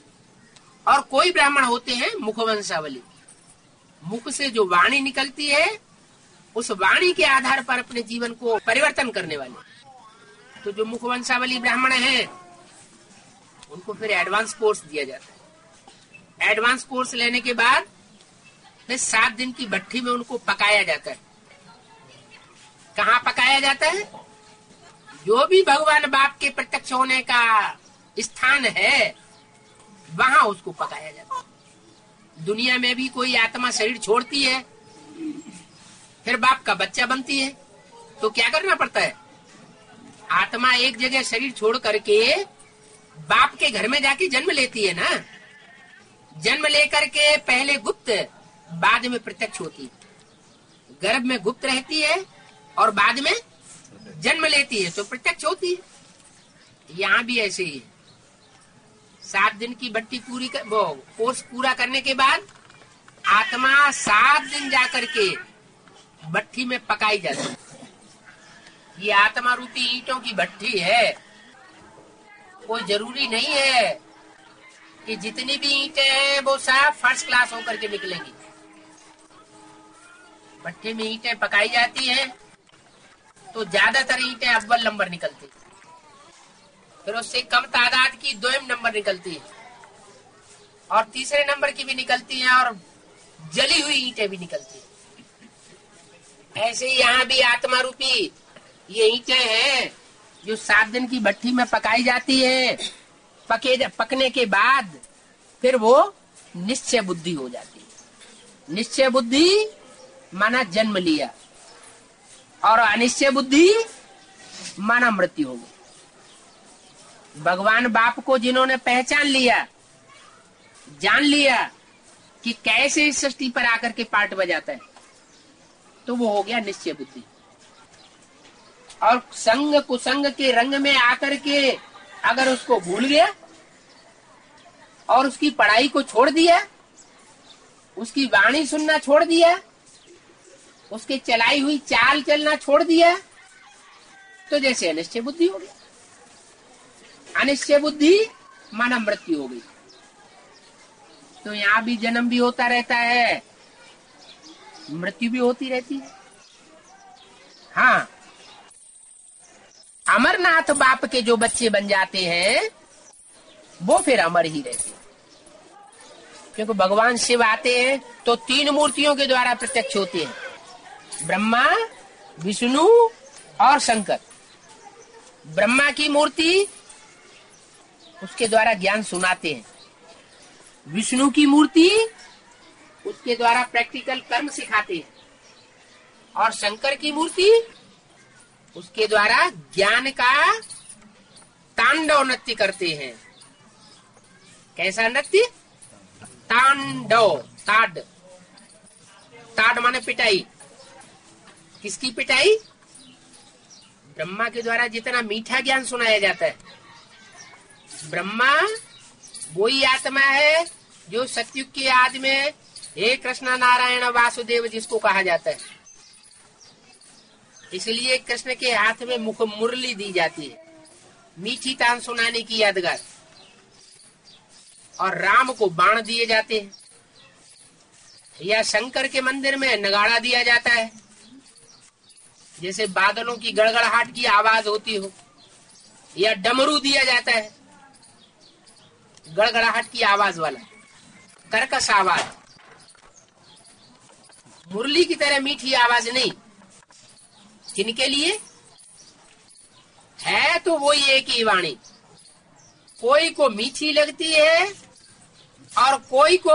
और कोई ब्राह्मण होते हैं मुख वंशावली, मुख से जो वाणी निकलती है उस वाणी के आधार पर अपने जीवन को परिवर्तन करने वाले। तो जो मुख वंशावली ब्राह्मण हैं उनको फिर एडवांस कोर्स दिया जाता है। एडवांस कोर्स लेने के बाद फिर सात दिन की भट्ठी में उनको पकाया जाता है। कहाँ पकाया जाता है? जो भी भगवान बाप के प्रत्यक्ष होने का स्थान है वहां उसको पकाया जाता है। दुनिया में भी कोई आत्मा शरीर छोड़ती है, फिर बाप का बच्चा बनती है, तो क्या करना पड़ता है? आत्मा एक जगह शरीर छोड़ करके बाप के घर में जाके जन्म लेती है ना। जन्म लेकर के पहले गुप्त, बाद में प्रत्यक्ष होती है। गर्भ में गुप्त रहती है और बाद में जन्म लेती है तो प्रत्यक्ष होती है। यहाँ भी ऐसे ही है। सात दिन की भट्टी पूरी कर, वो कोर्स पूरा करने के बाद आत्मा सात दिन जाकर के भट्टी में पकाई जाती है। ये आत्मा रूपी ईंटों की भट्टी है। कोई जरूरी नहीं है कि जितनी भी ईंटें हैं वो सब फर्स्ट क्लास होकर के निकलेंगी। भट्टी में ईंटें पकाई जाती हैं तो ज्यादातर ईंटें अव्वल नंबर निकलती, फिर उससे कम तादाद की दोयम नंबर निकलती है, और तीसरे नंबर की भी निकलती है, और जली हुई ईंटें भी निकलती है। ऐसे ही यहाँ भी आत्मा रूपी ये ईंटें हैं जो सात दिन की भट्टी में पकाई जाती है। पके पकने के बाद फिर वो निश्चय बुद्धि हो जाती है। निश्चय बुद्धि माना जन्म लिया, और अनिश्चय बुद्धि माना मृत्यु हो गई। भगवान बाप को जिन्होंने पहचान लिया, जान लिया कि कैसे इस सृष्टि पर आकर के पार्ट बजाता है, तो वो हो गया निश्चय बुद्धि। और संग कुसंग के रंग में आकर के अगर उसको भूल गया और उसकी पढ़ाई को छोड़ दिया, उसकी वाणी सुनना छोड़ दिया, उसके चलाई हुई चाल चलना छोड़ दिया, तो जैसे अनिश्चय बुद्धि हो गई। अनिश्चय बुद्धि माना मृत्यु हो गई। तो यहाँ भी जन्म भी होता रहता है, मृत्यु भी होती रहती है। हाँ, अमरनाथ बाप के जो बच्चे बन जाते हैं वो फिर अमर ही रहते हैं, क्योंकि भगवान शिव आते हैं तो तीन मूर्तियों के द्वारा प्रत्यक्ष होते हैं, ब्रह्मा, विष्णु और शंकर। ब्रह्मा की मूर्ति, उसके द्वारा ज्ञान सुनाते हैं। विष्णु की मूर्ति, उसके द्वारा प्रैक्टिकल कर्म सिखाते हैं। और शंकर की मूर्ति, उसके द्वारा ज्ञान का तांडव नृत्य करते हैं। कैसा नृत्य? तांडव। ताड ताड माने पिटाई। किसकी पिटाई? ब्रह्मा के द्वारा जितना मीठा ज्ञान सुनाया जाता है। ब्रह्मा वही आत्मा है जो सतयुग के आदि में हे कृष्ण नारायण वासुदेव जिसको कहा जाता है। इसलिए कृष्ण के हाथ में मुख मुरली दी जाती है, मीठी तान सुनाने की यादगार। और राम को बाण दिए जाते हैं, या शंकर के मंदिर में नगाड़ा दिया जाता है, जैसे बादलों की गड़गड़ाहट की आवाज होती हो, या डमरू दिया जाता है, गड़गड़ाहट की आवाज वाला कर्कश आवाज, मुरली की तरह मीठी आवाज नहीं। किनके लिए है? तो वही एक ही वाणी। कोई को मीठी लगती है और कोई को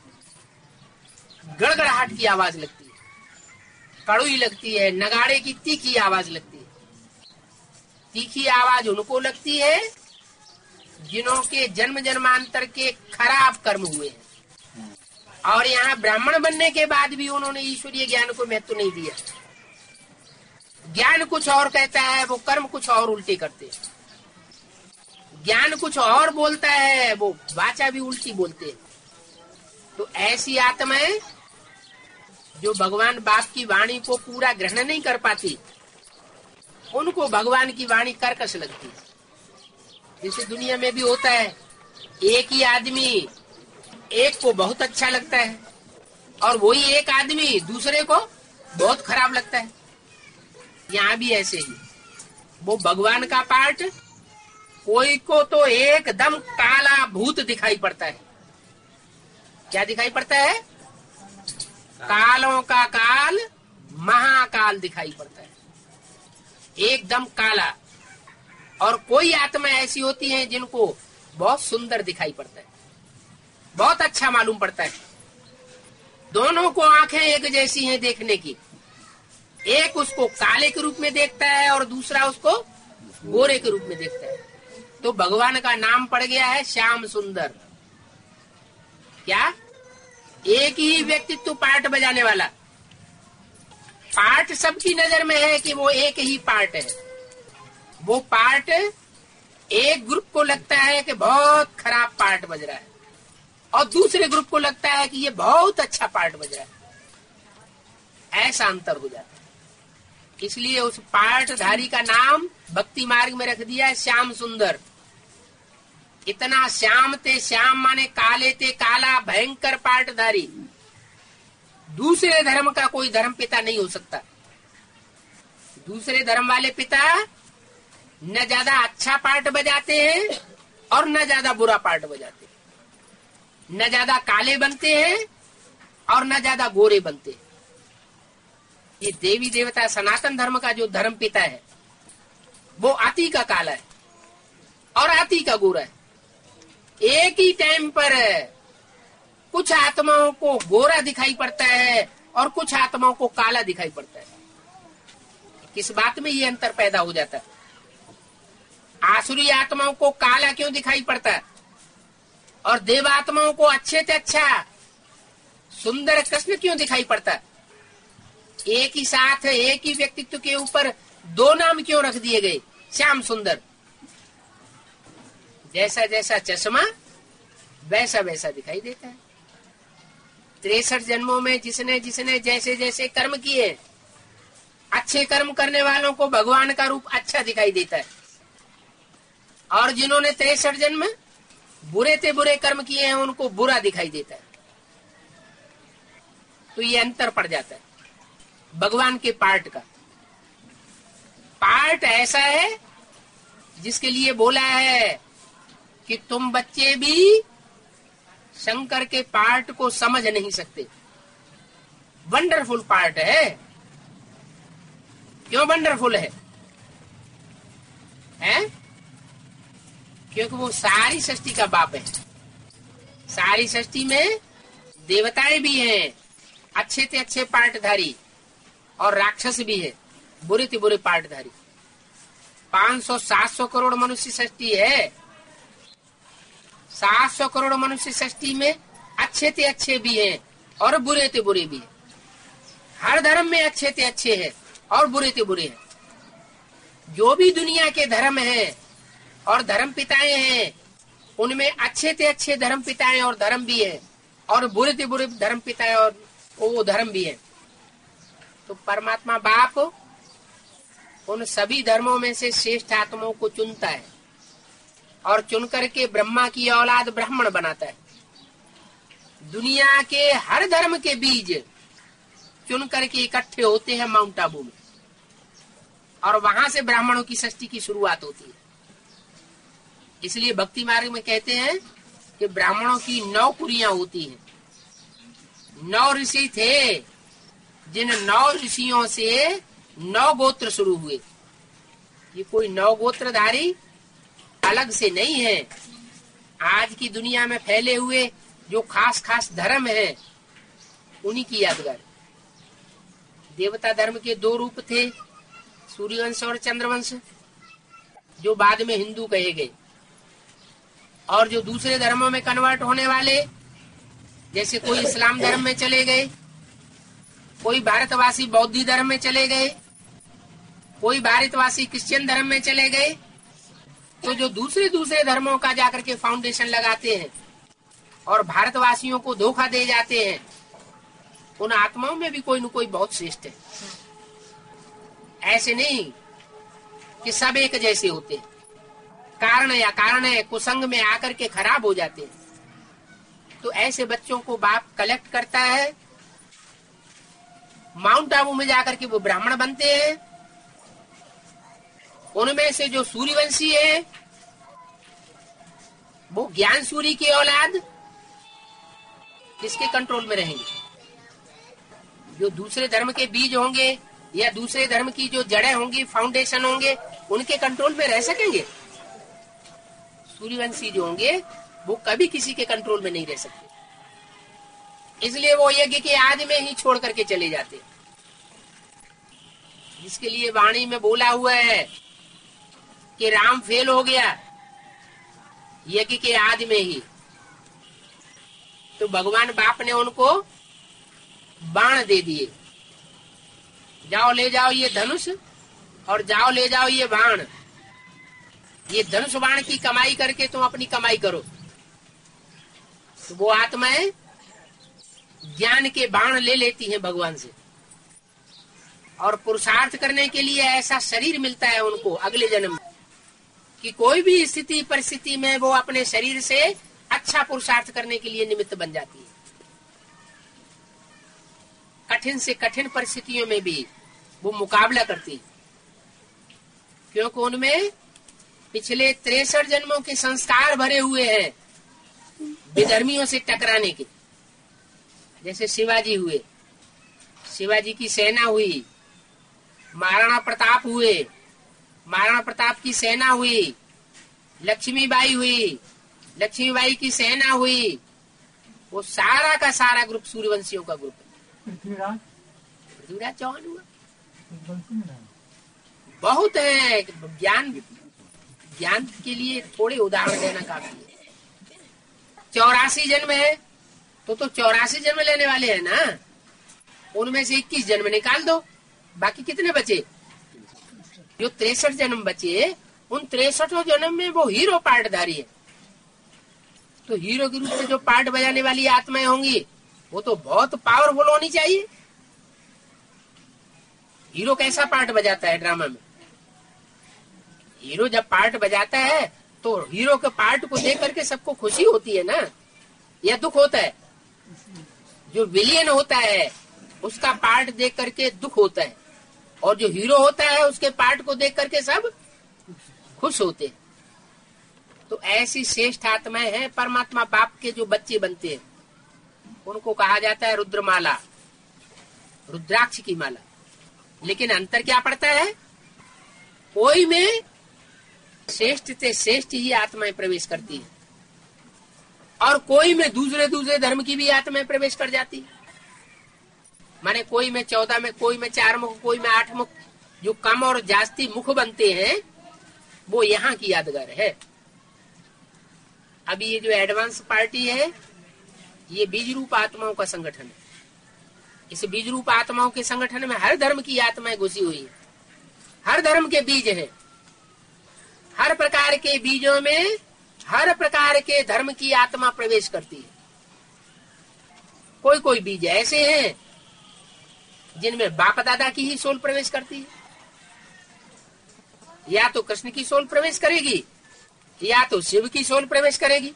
गड़गड़ाहट की आवाज लगती है, कड़ुई लगती है, नगाड़े की तीखी आवाज लगती है। तीखी आवाज उनको लगती है जिन्हों के जन्म जन्मांतर के खराब कर्म हुए हैं, और यहाँ ब्राह्मण बनने के बाद भी उन्होंने ईश्वरीय ज्ञान को महत्व नहीं दिया। ज्ञान कुछ और कहता है, वो कर्म कुछ और उल्टे करते हैं। ज्ञान कुछ और बोलता है, वो वाचा भी उल्टी बोलते हैं। तो ऐसी आत्माएं जो भगवान बाप की वाणी को पूरा ग्रहण नहीं कर पाती, उनको भगवान की वाणी कर्कश लगती है। जैसे दुनिया में भी होता है, एक ही आदमी एक को बहुत अच्छा लगता है और वही एक आदमी दूसरे को बहुत खराब लगता है। यहाँ भी ऐसे ही वो भगवान का पाठ, कोई को तो एकदम काला भूत दिखाई पड़ता है। क्या दिखाई पड़ता है? कालों का काल महाकाल दिखाई पड़ता है, एकदम काला। और कोई आत्मा ऐसी होती है जिनको बहुत सुंदर दिखाई पड़ता है, बहुत अच्छा मालूम पड़ता है। दोनों को आंखें एक जैसी हैं देखने की, एक उसको काले के रूप में देखता है और दूसरा उसको गोरे के रूप में देखता है। तो भगवान का नाम पड़ गया है श्याम सुंदर। क्या? एक ही व्यक्तित्व पार्ट बजाने वाला। पार्ट सबकी नजर में है कि वो एक ही पार्ट है। वो पार्ट एक ग्रुप को लगता है कि बहुत खराब पार्ट बज रहा है, और दूसरे ग्रुप को लगता है कि ये बहुत अच्छा पार्ट बज रहा है। ऐसा अंतर हो जाता है। इसलिए उस पार्टधारी का नाम भक्ति मार्ग में रख दिया है श्याम सुंदर। इतना श्याम थे, श्याम माने काले थे, काला भयंकर पार्टधारी। दूसरे धर्म का कोई धर्म पिता नहीं हो सकता। दूसरे धर्म वाले पिता न ज्यादा अच्छा पार्ट बजाते हैं और न ज्यादा बुरा पार्ट बजाते हैं, न ज्यादा काले बनते हैं और न ज्यादा गोरे बनते हैं। ये देवी देवता सनातन धर्म का जो धर्म पिता है वो आती का काला है और आती का गोरा है। एक ही टाइम पर कुछ आत्माओं को गोरा दिखाई पड़ता है और कुछ आत्माओं को काला दिखाई पड़ता है। किस बात में ये अंतर पैदा हो जाता है? आसुरी आत्माओं को काला क्यों दिखाई पड़ता है और देवात्माओं को अच्छे से अच्छा सुंदर कृष्ण क्यों दिखाई पड़ता है? एक ही साथ एक ही व्यक्तित्व के ऊपर दो नाम क्यों रख दिए गए श्याम सुंदर? जैसा जैसा चश्मा वैसा वैसा दिखाई देता है। तिरसठ जन्मों में जिसने जिसने जैसे जैसे कर्म किए, अच्छे कर्म करने वालों को भगवान का रूप अच्छा दिखाई देता है, और जिन्होंने तिरसठ जन्म बुरे से बुरे कर्म किए हैं उनको बुरा दिखाई देता है। तो ये अंतर पड़ जाता है भगवान के पार्ट का। पार्ट ऐसा है जिसके लिए बोला है कि तुम बच्चे भी शंकर के पार्ट को समझ नहीं सकते। वंडरफुल पार्ट है। क्यों वंडरफुल है? हैं? क्योंकि वो सारी सृष्टि का बाप है। सारी सृष्टि में देवताएं भी हैं, अच्छे से अच्छे पार्टधारी, और राक्षस भी है, बुरे से बुरे पार्टधारी। पाँच सौ सात सौ करोड़ मनुष्य सृष्टि है। सात सौ करोड़ मनुष्य सृष्टि में अच्छे से अच्छे भी हैं और बुरे से बुरे भी हैं। हर धर्म में अच्छे से अच्छे हैं और बुरे से बुरे हैं। जो भी दुनिया के धर्म हैं और धर्म पिताएं हैं, उनमें अच्छे से अच्छे धर्म पिताएं और धर्म भी है, और बुरे से बुरे धर्म पिताएं और वो धर्म भी है। तो परमात्मा बाप उन सभी धर्मों में से श्रेष्ठ आत्माओं को चुनता है और चुन करके ब्रह्मा की औलाद ब्राह्मण बनाता है। दुनिया के हर धर्म के बीज चुन करके इकट्ठे होते हैं माउंट आबू में, और वहां से ब्राह्मणों की सृष्टि की शुरुआत होती है। इसलिए भक्ति मार्ग में कहते हैं कि ब्राह्मणों की नौ कुरियां होती हैं। नौ ऋषि थे, जिन नौ ऋषियों से नौ गोत्र शुरू हुए। ये कोई नौ गोत्रधारी अलग से नहीं है। आज की दुनिया में फैले हुए जो खास खास धर्म है, उन्हीं की यादगार। देवता धर्म के दो रूप थे, सूर्यवंश और चंद्रवंश, जो बाद में हिंदू कहे गए। और जो दूसरे धर्मों में कन्वर्ट होने वाले, जैसे कोई इस्लाम धर्म में चले गए, कोई भारतवासी बौद्ध धर्म में चले गए, कोई भारतवासी क्रिश्चियन धर्म में चले गए। तो जो दूसरे दूसरे धर्मों का जाकर के फाउंडेशन लगाते हैं और भारतवासियों को धोखा दे जाते हैं, उन आत्माओं में भी कोई न कोई बहुत श्रेष्ठ है। ऐसे नहीं कि सब एक जैसे होते हैं। कारण या कारण है कुसंग में आकर के खराब हो जाते हैं। तो ऐसे बच्चों को बाप कलेक्ट करता है, माउंट आबू में जाकर के वो ब्राह्मण बनते हैं। उनमें से जो सूर्यवंशी है, वो ज्ञान सूर्य की औलाद किसके कंट्रोल में रहेंगे? जो दूसरे धर्म के बीज होंगे या दूसरे धर्म की जो जड़ें होंगी, फाउंडेशन होंगे, उनके कंट्रोल में रह सकेंगे? सूर्यवंशी जो होंगे वो कभी किसी के कंट्रोल में नहीं रह सकते। इसलिए वो यज्ञ के आदि में ही छोड़ करके चले जाते। जिसके लिए वाणी में बोला हुआ है कि राम फेल हो गया यज्ञ के आदि में ही, तो भगवान बाप ने उनको बाण दे दिए। जाओ ले जाओ ये धनुष और जाओ ले जाओ ये बाण। ये धनुष बाण की कमाई करके तुम अपनी कमाई करो। तो वो आत्माएं ज्ञान के बाण ले लेती हैं भगवान से, और पुरुषार्थ करने के लिए ऐसा शरीर मिलता है उनको अगले जन्म में कि कोई भी स्थिति परिस्थिति में वो अपने शरीर से अच्छा पुरुषार्थ करने के लिए निमित्त बन जाती है। कठिन से कठिन परिस्थितियों में भी वो मुकाबला करती है, क्योंकि उनमें पिछले तिरसठ जन्मों के संस्कार भरे हुए हैं विधर्मियों से टकराने के। जैसे शिवाजी हुए, शिवाजी की सेना हुई, महाराणा प्रताप हुए, महाराणा प्रताप की सेना हुई, लक्ष्मीबाई हुई, लक्ष्मीबाई की सेना हुई। वो सारा का सारा ग्रुप सूर्यवंशियों का ग्रुप है। पृथ्वीराज पृथ्वीराज चौहान हुआ। बहुत है। ज्ञान ज्ञान के लिए थोड़े उदाहरण देना काफी है। चौरासी जन्म है तो तो चौरासी जन्म लेने वाले हैं ना, उनमें से इक्कीस जन्म निकाल दो, बाकी कितने बचे? जो तिरसठ जन्म बचे, उन तिरसठों जन्म में वो हीरो पार्टधारी है। तो हीरो के रूप में जो पार्ट बजाने वाली आत्माएं होंगी वो तो बहुत पावरफुल होनी चाहिए। हीरो कैसा पार्ट बजाता है ड्रामा में? हीरो जब पार्ट बजाता है तो हीरो के पार्ट को देख करके सबको खुशी होती है ना, या दुख होता है? जो विलियन होता है उसका पार्ट देख करके दुख होता है, और जो हीरो होता है उसके पार्ट को देख करके सब खुश होते हैं। तो ऐसी श्रेष्ठ आत्माएं हैं परमात्मा बाप के जो बच्चे बनते हैं, उनको कहा जाता है रुद्रमाला, रुद्राक्ष की माला। लेकिन अंतर क्या पड़ता है? कोई में श्रेष्ठ से श्रेष्ठ ही आत्माएं प्रवेश करती है, और कोई में दूसरे दूसरे धर्म की भी आत्माएं प्रवेश कर जाती है। माने कोई में चौदह में, कोई में चार मुख, कोई में आठ मुख। जो कम और जास्ती मुख बनते हैं वो यहाँ की यादगार है। अभी ये जो एडवांस पार्टी है, ये बीज रूप आत्माओं का संगठन है। इस बीज रूप आत्माओं के संगठन में हर धर्म की आत्माएं घुसी हुई है, हर धर्म के बीज हैं। हर प्रकार के बीजों में हर प्रकार के धर्म की आत्मा प्रवेश करती है। कोई कोई बीज ऐसे हैं जिनमें बाप दादा की ही सोल प्रवेश करती है, या तो कृष्ण की सोल प्रवेश करेगी, या तो शिव की सोल प्रवेश करेगी।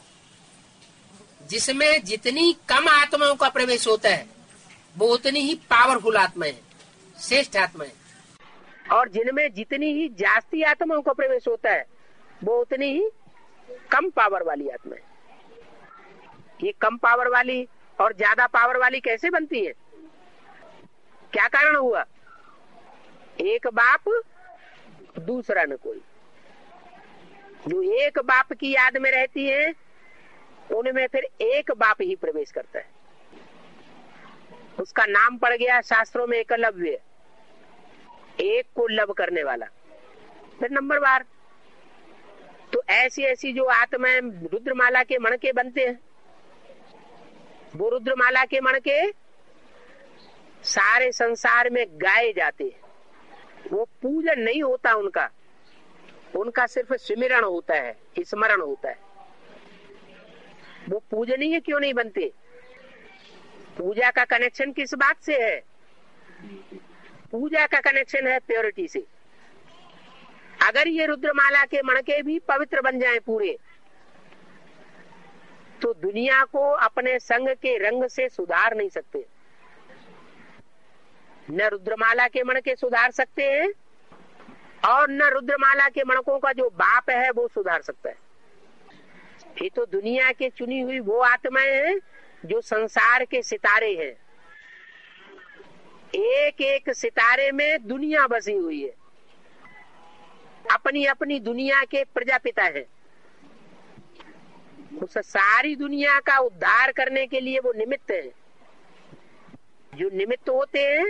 जिसमें जितनी कम आत्माओं का प्रवेश होता है वो उतनी ही पावरफुल आत्माएं, श्रेष्ठ आत्माएं, और जिनमें जितनी ही जास्ती आत्माओं का प्रवेश होता है वो उतनी ही कम पावर वाली आत्माएं। ये कम पावर वाली और ज्यादा पावर वाली कैसे बनती है? क्या कारण हुआ? एक बाप दूसरा न कोई। जो एक बाप की याद में रहती है उनमें फिर एक बाप ही प्रवेश करता है। उसका नाम पड़ गया शास्त्रों में एकलव्य, एक को लव करने वाला। फिर नंबर बार तो ऐसी ऐसी जो आत्माएं रुद्रमाला के मणके बनते हैं, वो रुद्रमाला के मणके सारे संसार में गाए जाते हैं। वो पूजन नहीं होता उनका, उनका सिर्फ स्मरण होता है, स्मरण होता है। वो पूजनीय क्यों नहीं बनते? पूजा का कनेक्शन किस बात से है? पूजा का कनेक्शन है प्योरिटी से। अगर ये रुद्रमाला के मणके भी पवित्र बन जाएं पूरे, तो दुनिया को अपने संग के रंग से सुधार नहीं सकते। न रुद्रमाला के मणके सुधार सकते हैं, और न रुद्रमाला के मणकों का जो बाप है वो सुधार सकता है। ये तो दुनिया के चुनी हुई वो आत्माएं हैं जो संसार के सितारे हैं। एक एक सितारे में दुनिया बसी हुई है, अपनी अपनी दुनिया के प्रजापिता है। उस सारी दुनिया का उद्धार करने के लिए वो निमित्त है। जो निमित्त होते हैं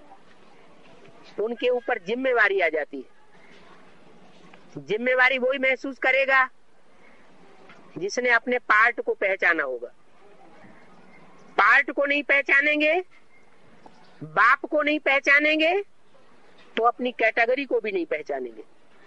उनके ऊपर जिम्मेवारी आ जाती है। जिम्मेवारी वही महसूस करेगा जिसने अपने पार्ट को पहचाना होगा। पार्ट को नहीं पहचानेंगे, बाप को नहीं पहचानेंगे, तो अपनी कैटेगरी को भी नहीं पहचानेंगे।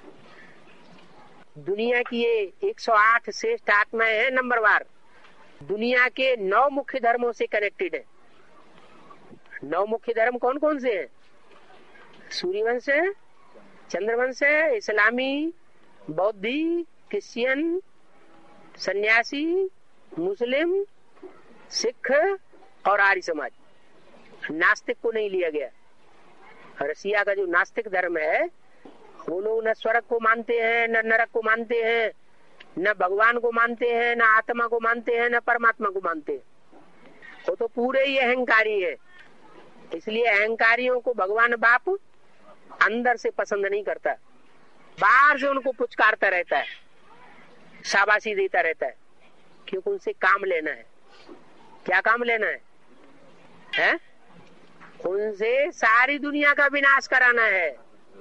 दुनिया की ये एक सौ आठ श्रेष्ठ आत्माएं हैं नंबर वार, दुनिया के नौ मुख्य धर्मों से कनेक्टेड है। नौ मुख्य धर्म कौन कौन से हैं? सूर्यवंश है, चंद्रवंश है, इस्लामी, बौद्धी, क्रिश्चियन, सन्यासी, मुस्लिम, सिख और आर्य समाज। नास्तिक को नहीं लिया गया। रसिया का जो नास्तिक धर्म है, वो लोग न स्वर्ग को मानते हैं, न नरक को मानते हैं, न भगवान को मानते हैं, न आत्मा को मानते हैं, न परमात्मा को मानते हैं। वो तो पूरे ही अहंकारी है। इसलिए अहंकारियों को भगवान बाप अंदर से पसंद नहीं करता, बाहर से उनको पुचकारता रहता है, शाबाशी देता रहता है, क्योंकि उनसे काम लेना है। क्या काम लेना है? है? उनसे सारी दुनिया का विनाश कराना है।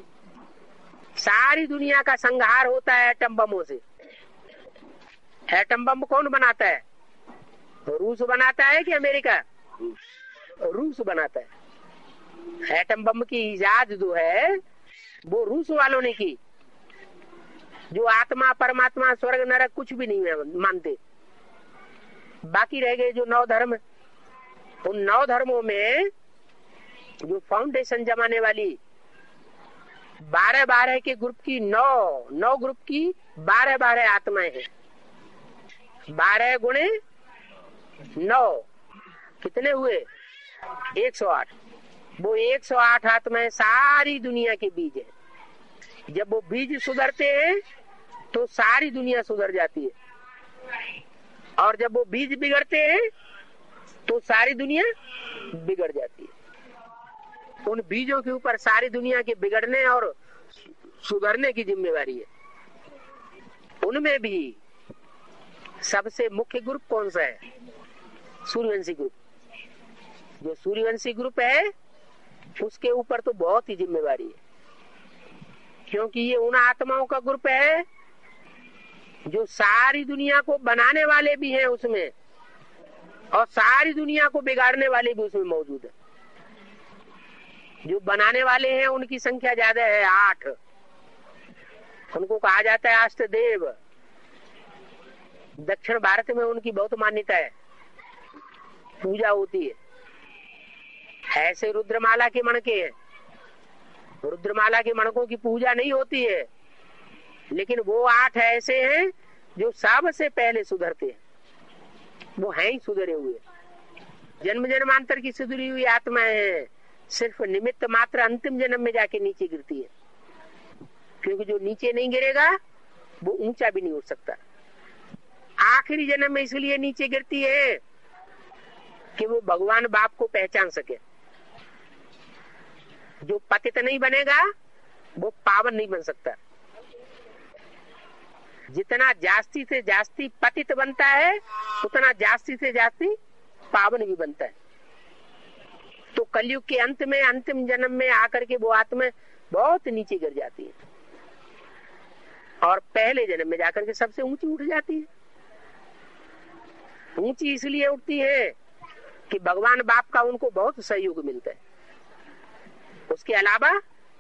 सारी दुनिया का संहार होता है एटम बमों से। एटम बम कौन बनाता है? रूस बनाता है कि अमेरिका? रूस बनाता है। एटम बम की इजाद जो है वो रूस वालों ने की, जो आत्मा परमात्मा स्वर्ग नरक कुछ भी नहीं मानते। बाकी रह गए जो नौ धर्म। उन नौ धर्मों में जो फाउंडेशन जमाने वाली बारह बारह के ग्रुप की नौ नौ ग्रुप की बारह बारह आत्माएं हैं, बारह गुणे नौ कितने हुए? एक सौ आठ। वो एक सौ आठ आत्माएं सारी दुनिया के बीज है। जब वो बीज सुधरते हैं तो सारी दुनिया सुधर जाती है, और जब वो बीज बिगड़ते हैं तो सारी दुनिया बिगड़ जाती है। उन बीजों के ऊपर सारी दुनिया के बिगड़ने और सुधरने की जिम्मेवारी है। उनमें भी सबसे मुख्य ग्रुप कौन सा है? सूर्यवंशी ग्रुप। जो सूर्यवंशी ग्रुप है उसके ऊपर तो बहुत ही जिम्मेवारी है, क्योंकि ये उन आत्माओं का ग्रुप है जो सारी दुनिया को बनाने वाले भी हैं उसमें, और सारी दुनिया को बिगाड़ने वाले भी उसमें मौजूद है। जो बनाने वाले हैं उनकी संख्या ज्यादा है, आठ। उनको कहा जाता है अष्टदेव। दक्षिण भारत में उनकी बहुत मान्यता है, पूजा होती है। ऐसे रुद्रमाला के मणके हैं, रुद्रमाला के मणकों की पूजा नहीं होती है, लेकिन वो आठ ऐसे हैं जो सबसे पहले सुधरते हैं। वो हैं ही सुधरे हुए, जन्म जन्मांतर की सुधरी हुई आत्माएं हैं। सिर्फ निमित्त मात्र अंतिम जन्म में जाके नीचे गिरती है, क्योंकि जो नीचे नहीं गिरेगा वो ऊंचा भी नहीं उठ सकता। आखिरी जन्म में इसलिए नीचे गिरती है कि वो भगवान बाप को पहचान सके। जो पतित नहीं बनेगा वो पावन नहीं बन सकता। जितना जास्ती से जास्ती पतित बनता है उतना जास्ती से जास्ती पावन भी बनता है। तो कलयुग के अंत में अंतिम जन्म में आकर के वो आत्मा बहुत नीचे गिर जाती है, और पहले जन्म में जाकर के सबसे ऊंची उठ जाती है। ऊंची इसलिए उठती है कि भगवान बाप का उनको बहुत सहयोग मिलता है। उसके अलावा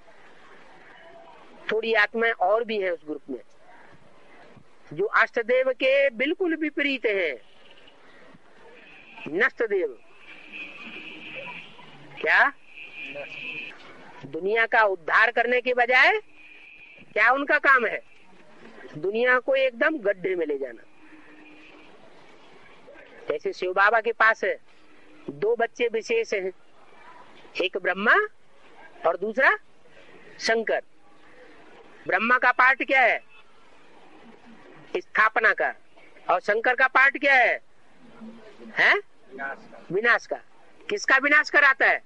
थोड़ी आत्माएं और भी है उस ग्रुप में जो अष्टदेव के बिल्कुल विपरीत है। नष्टदेव क्या? दुनिया का उद्धार करने के बजाय क्या उनका काम है? दुनिया को एकदम गड्ढे में ले जाना। जैसे शिव बाबा के पास है दो बच्चे विशेष हैं, एक ब्रह्मा और दूसरा शंकर। ब्रह्मा का पार्ट क्या है? स्थापना का, और शंकर का पार्ट क्या है? है विनाश का। किसका विनाश कराता है?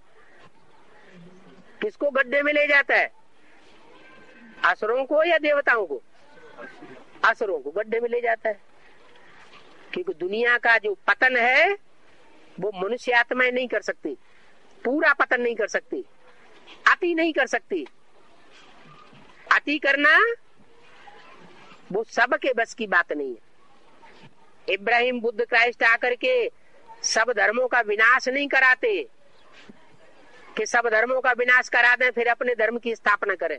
किसको गड्ढे में ले जाता है? असुरों को या देवताओं को? असुरों को गड्ढे में ले जाता है, क्योंकि दुनिया का जो पतन है वो मनुष्य आत्माएं नहीं कर सकती। पूरा पतन नहीं कर सकती, अति नहीं कर सकती। अति करना वो सबके बस की बात नहीं है। इब्राहिम, बुद्ध, क्राइस्ट आकर के सब धर्मों का विनाश नहीं कराते कि सब धर्मों का विनाश करा दें फिर अपने धर्म की स्थापना करें।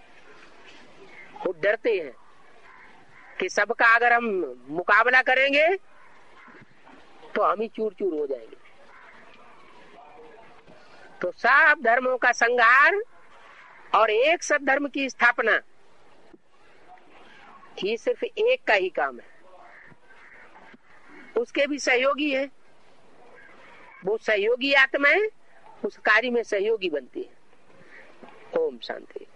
वो डरते हैं कि सबका अगर हम मुकाबला करेंगे तो हम ही चूर चूर हो जाएंगे। तो सब धर्मों का संहार और एक सदधर्म की स्थापना, ये सिर्फ एक का ही काम है। उसके भी सहयोगी है, वो सहयोगी आत्माएं उस कार्य में सहयोगी बनती है। ओम शांति।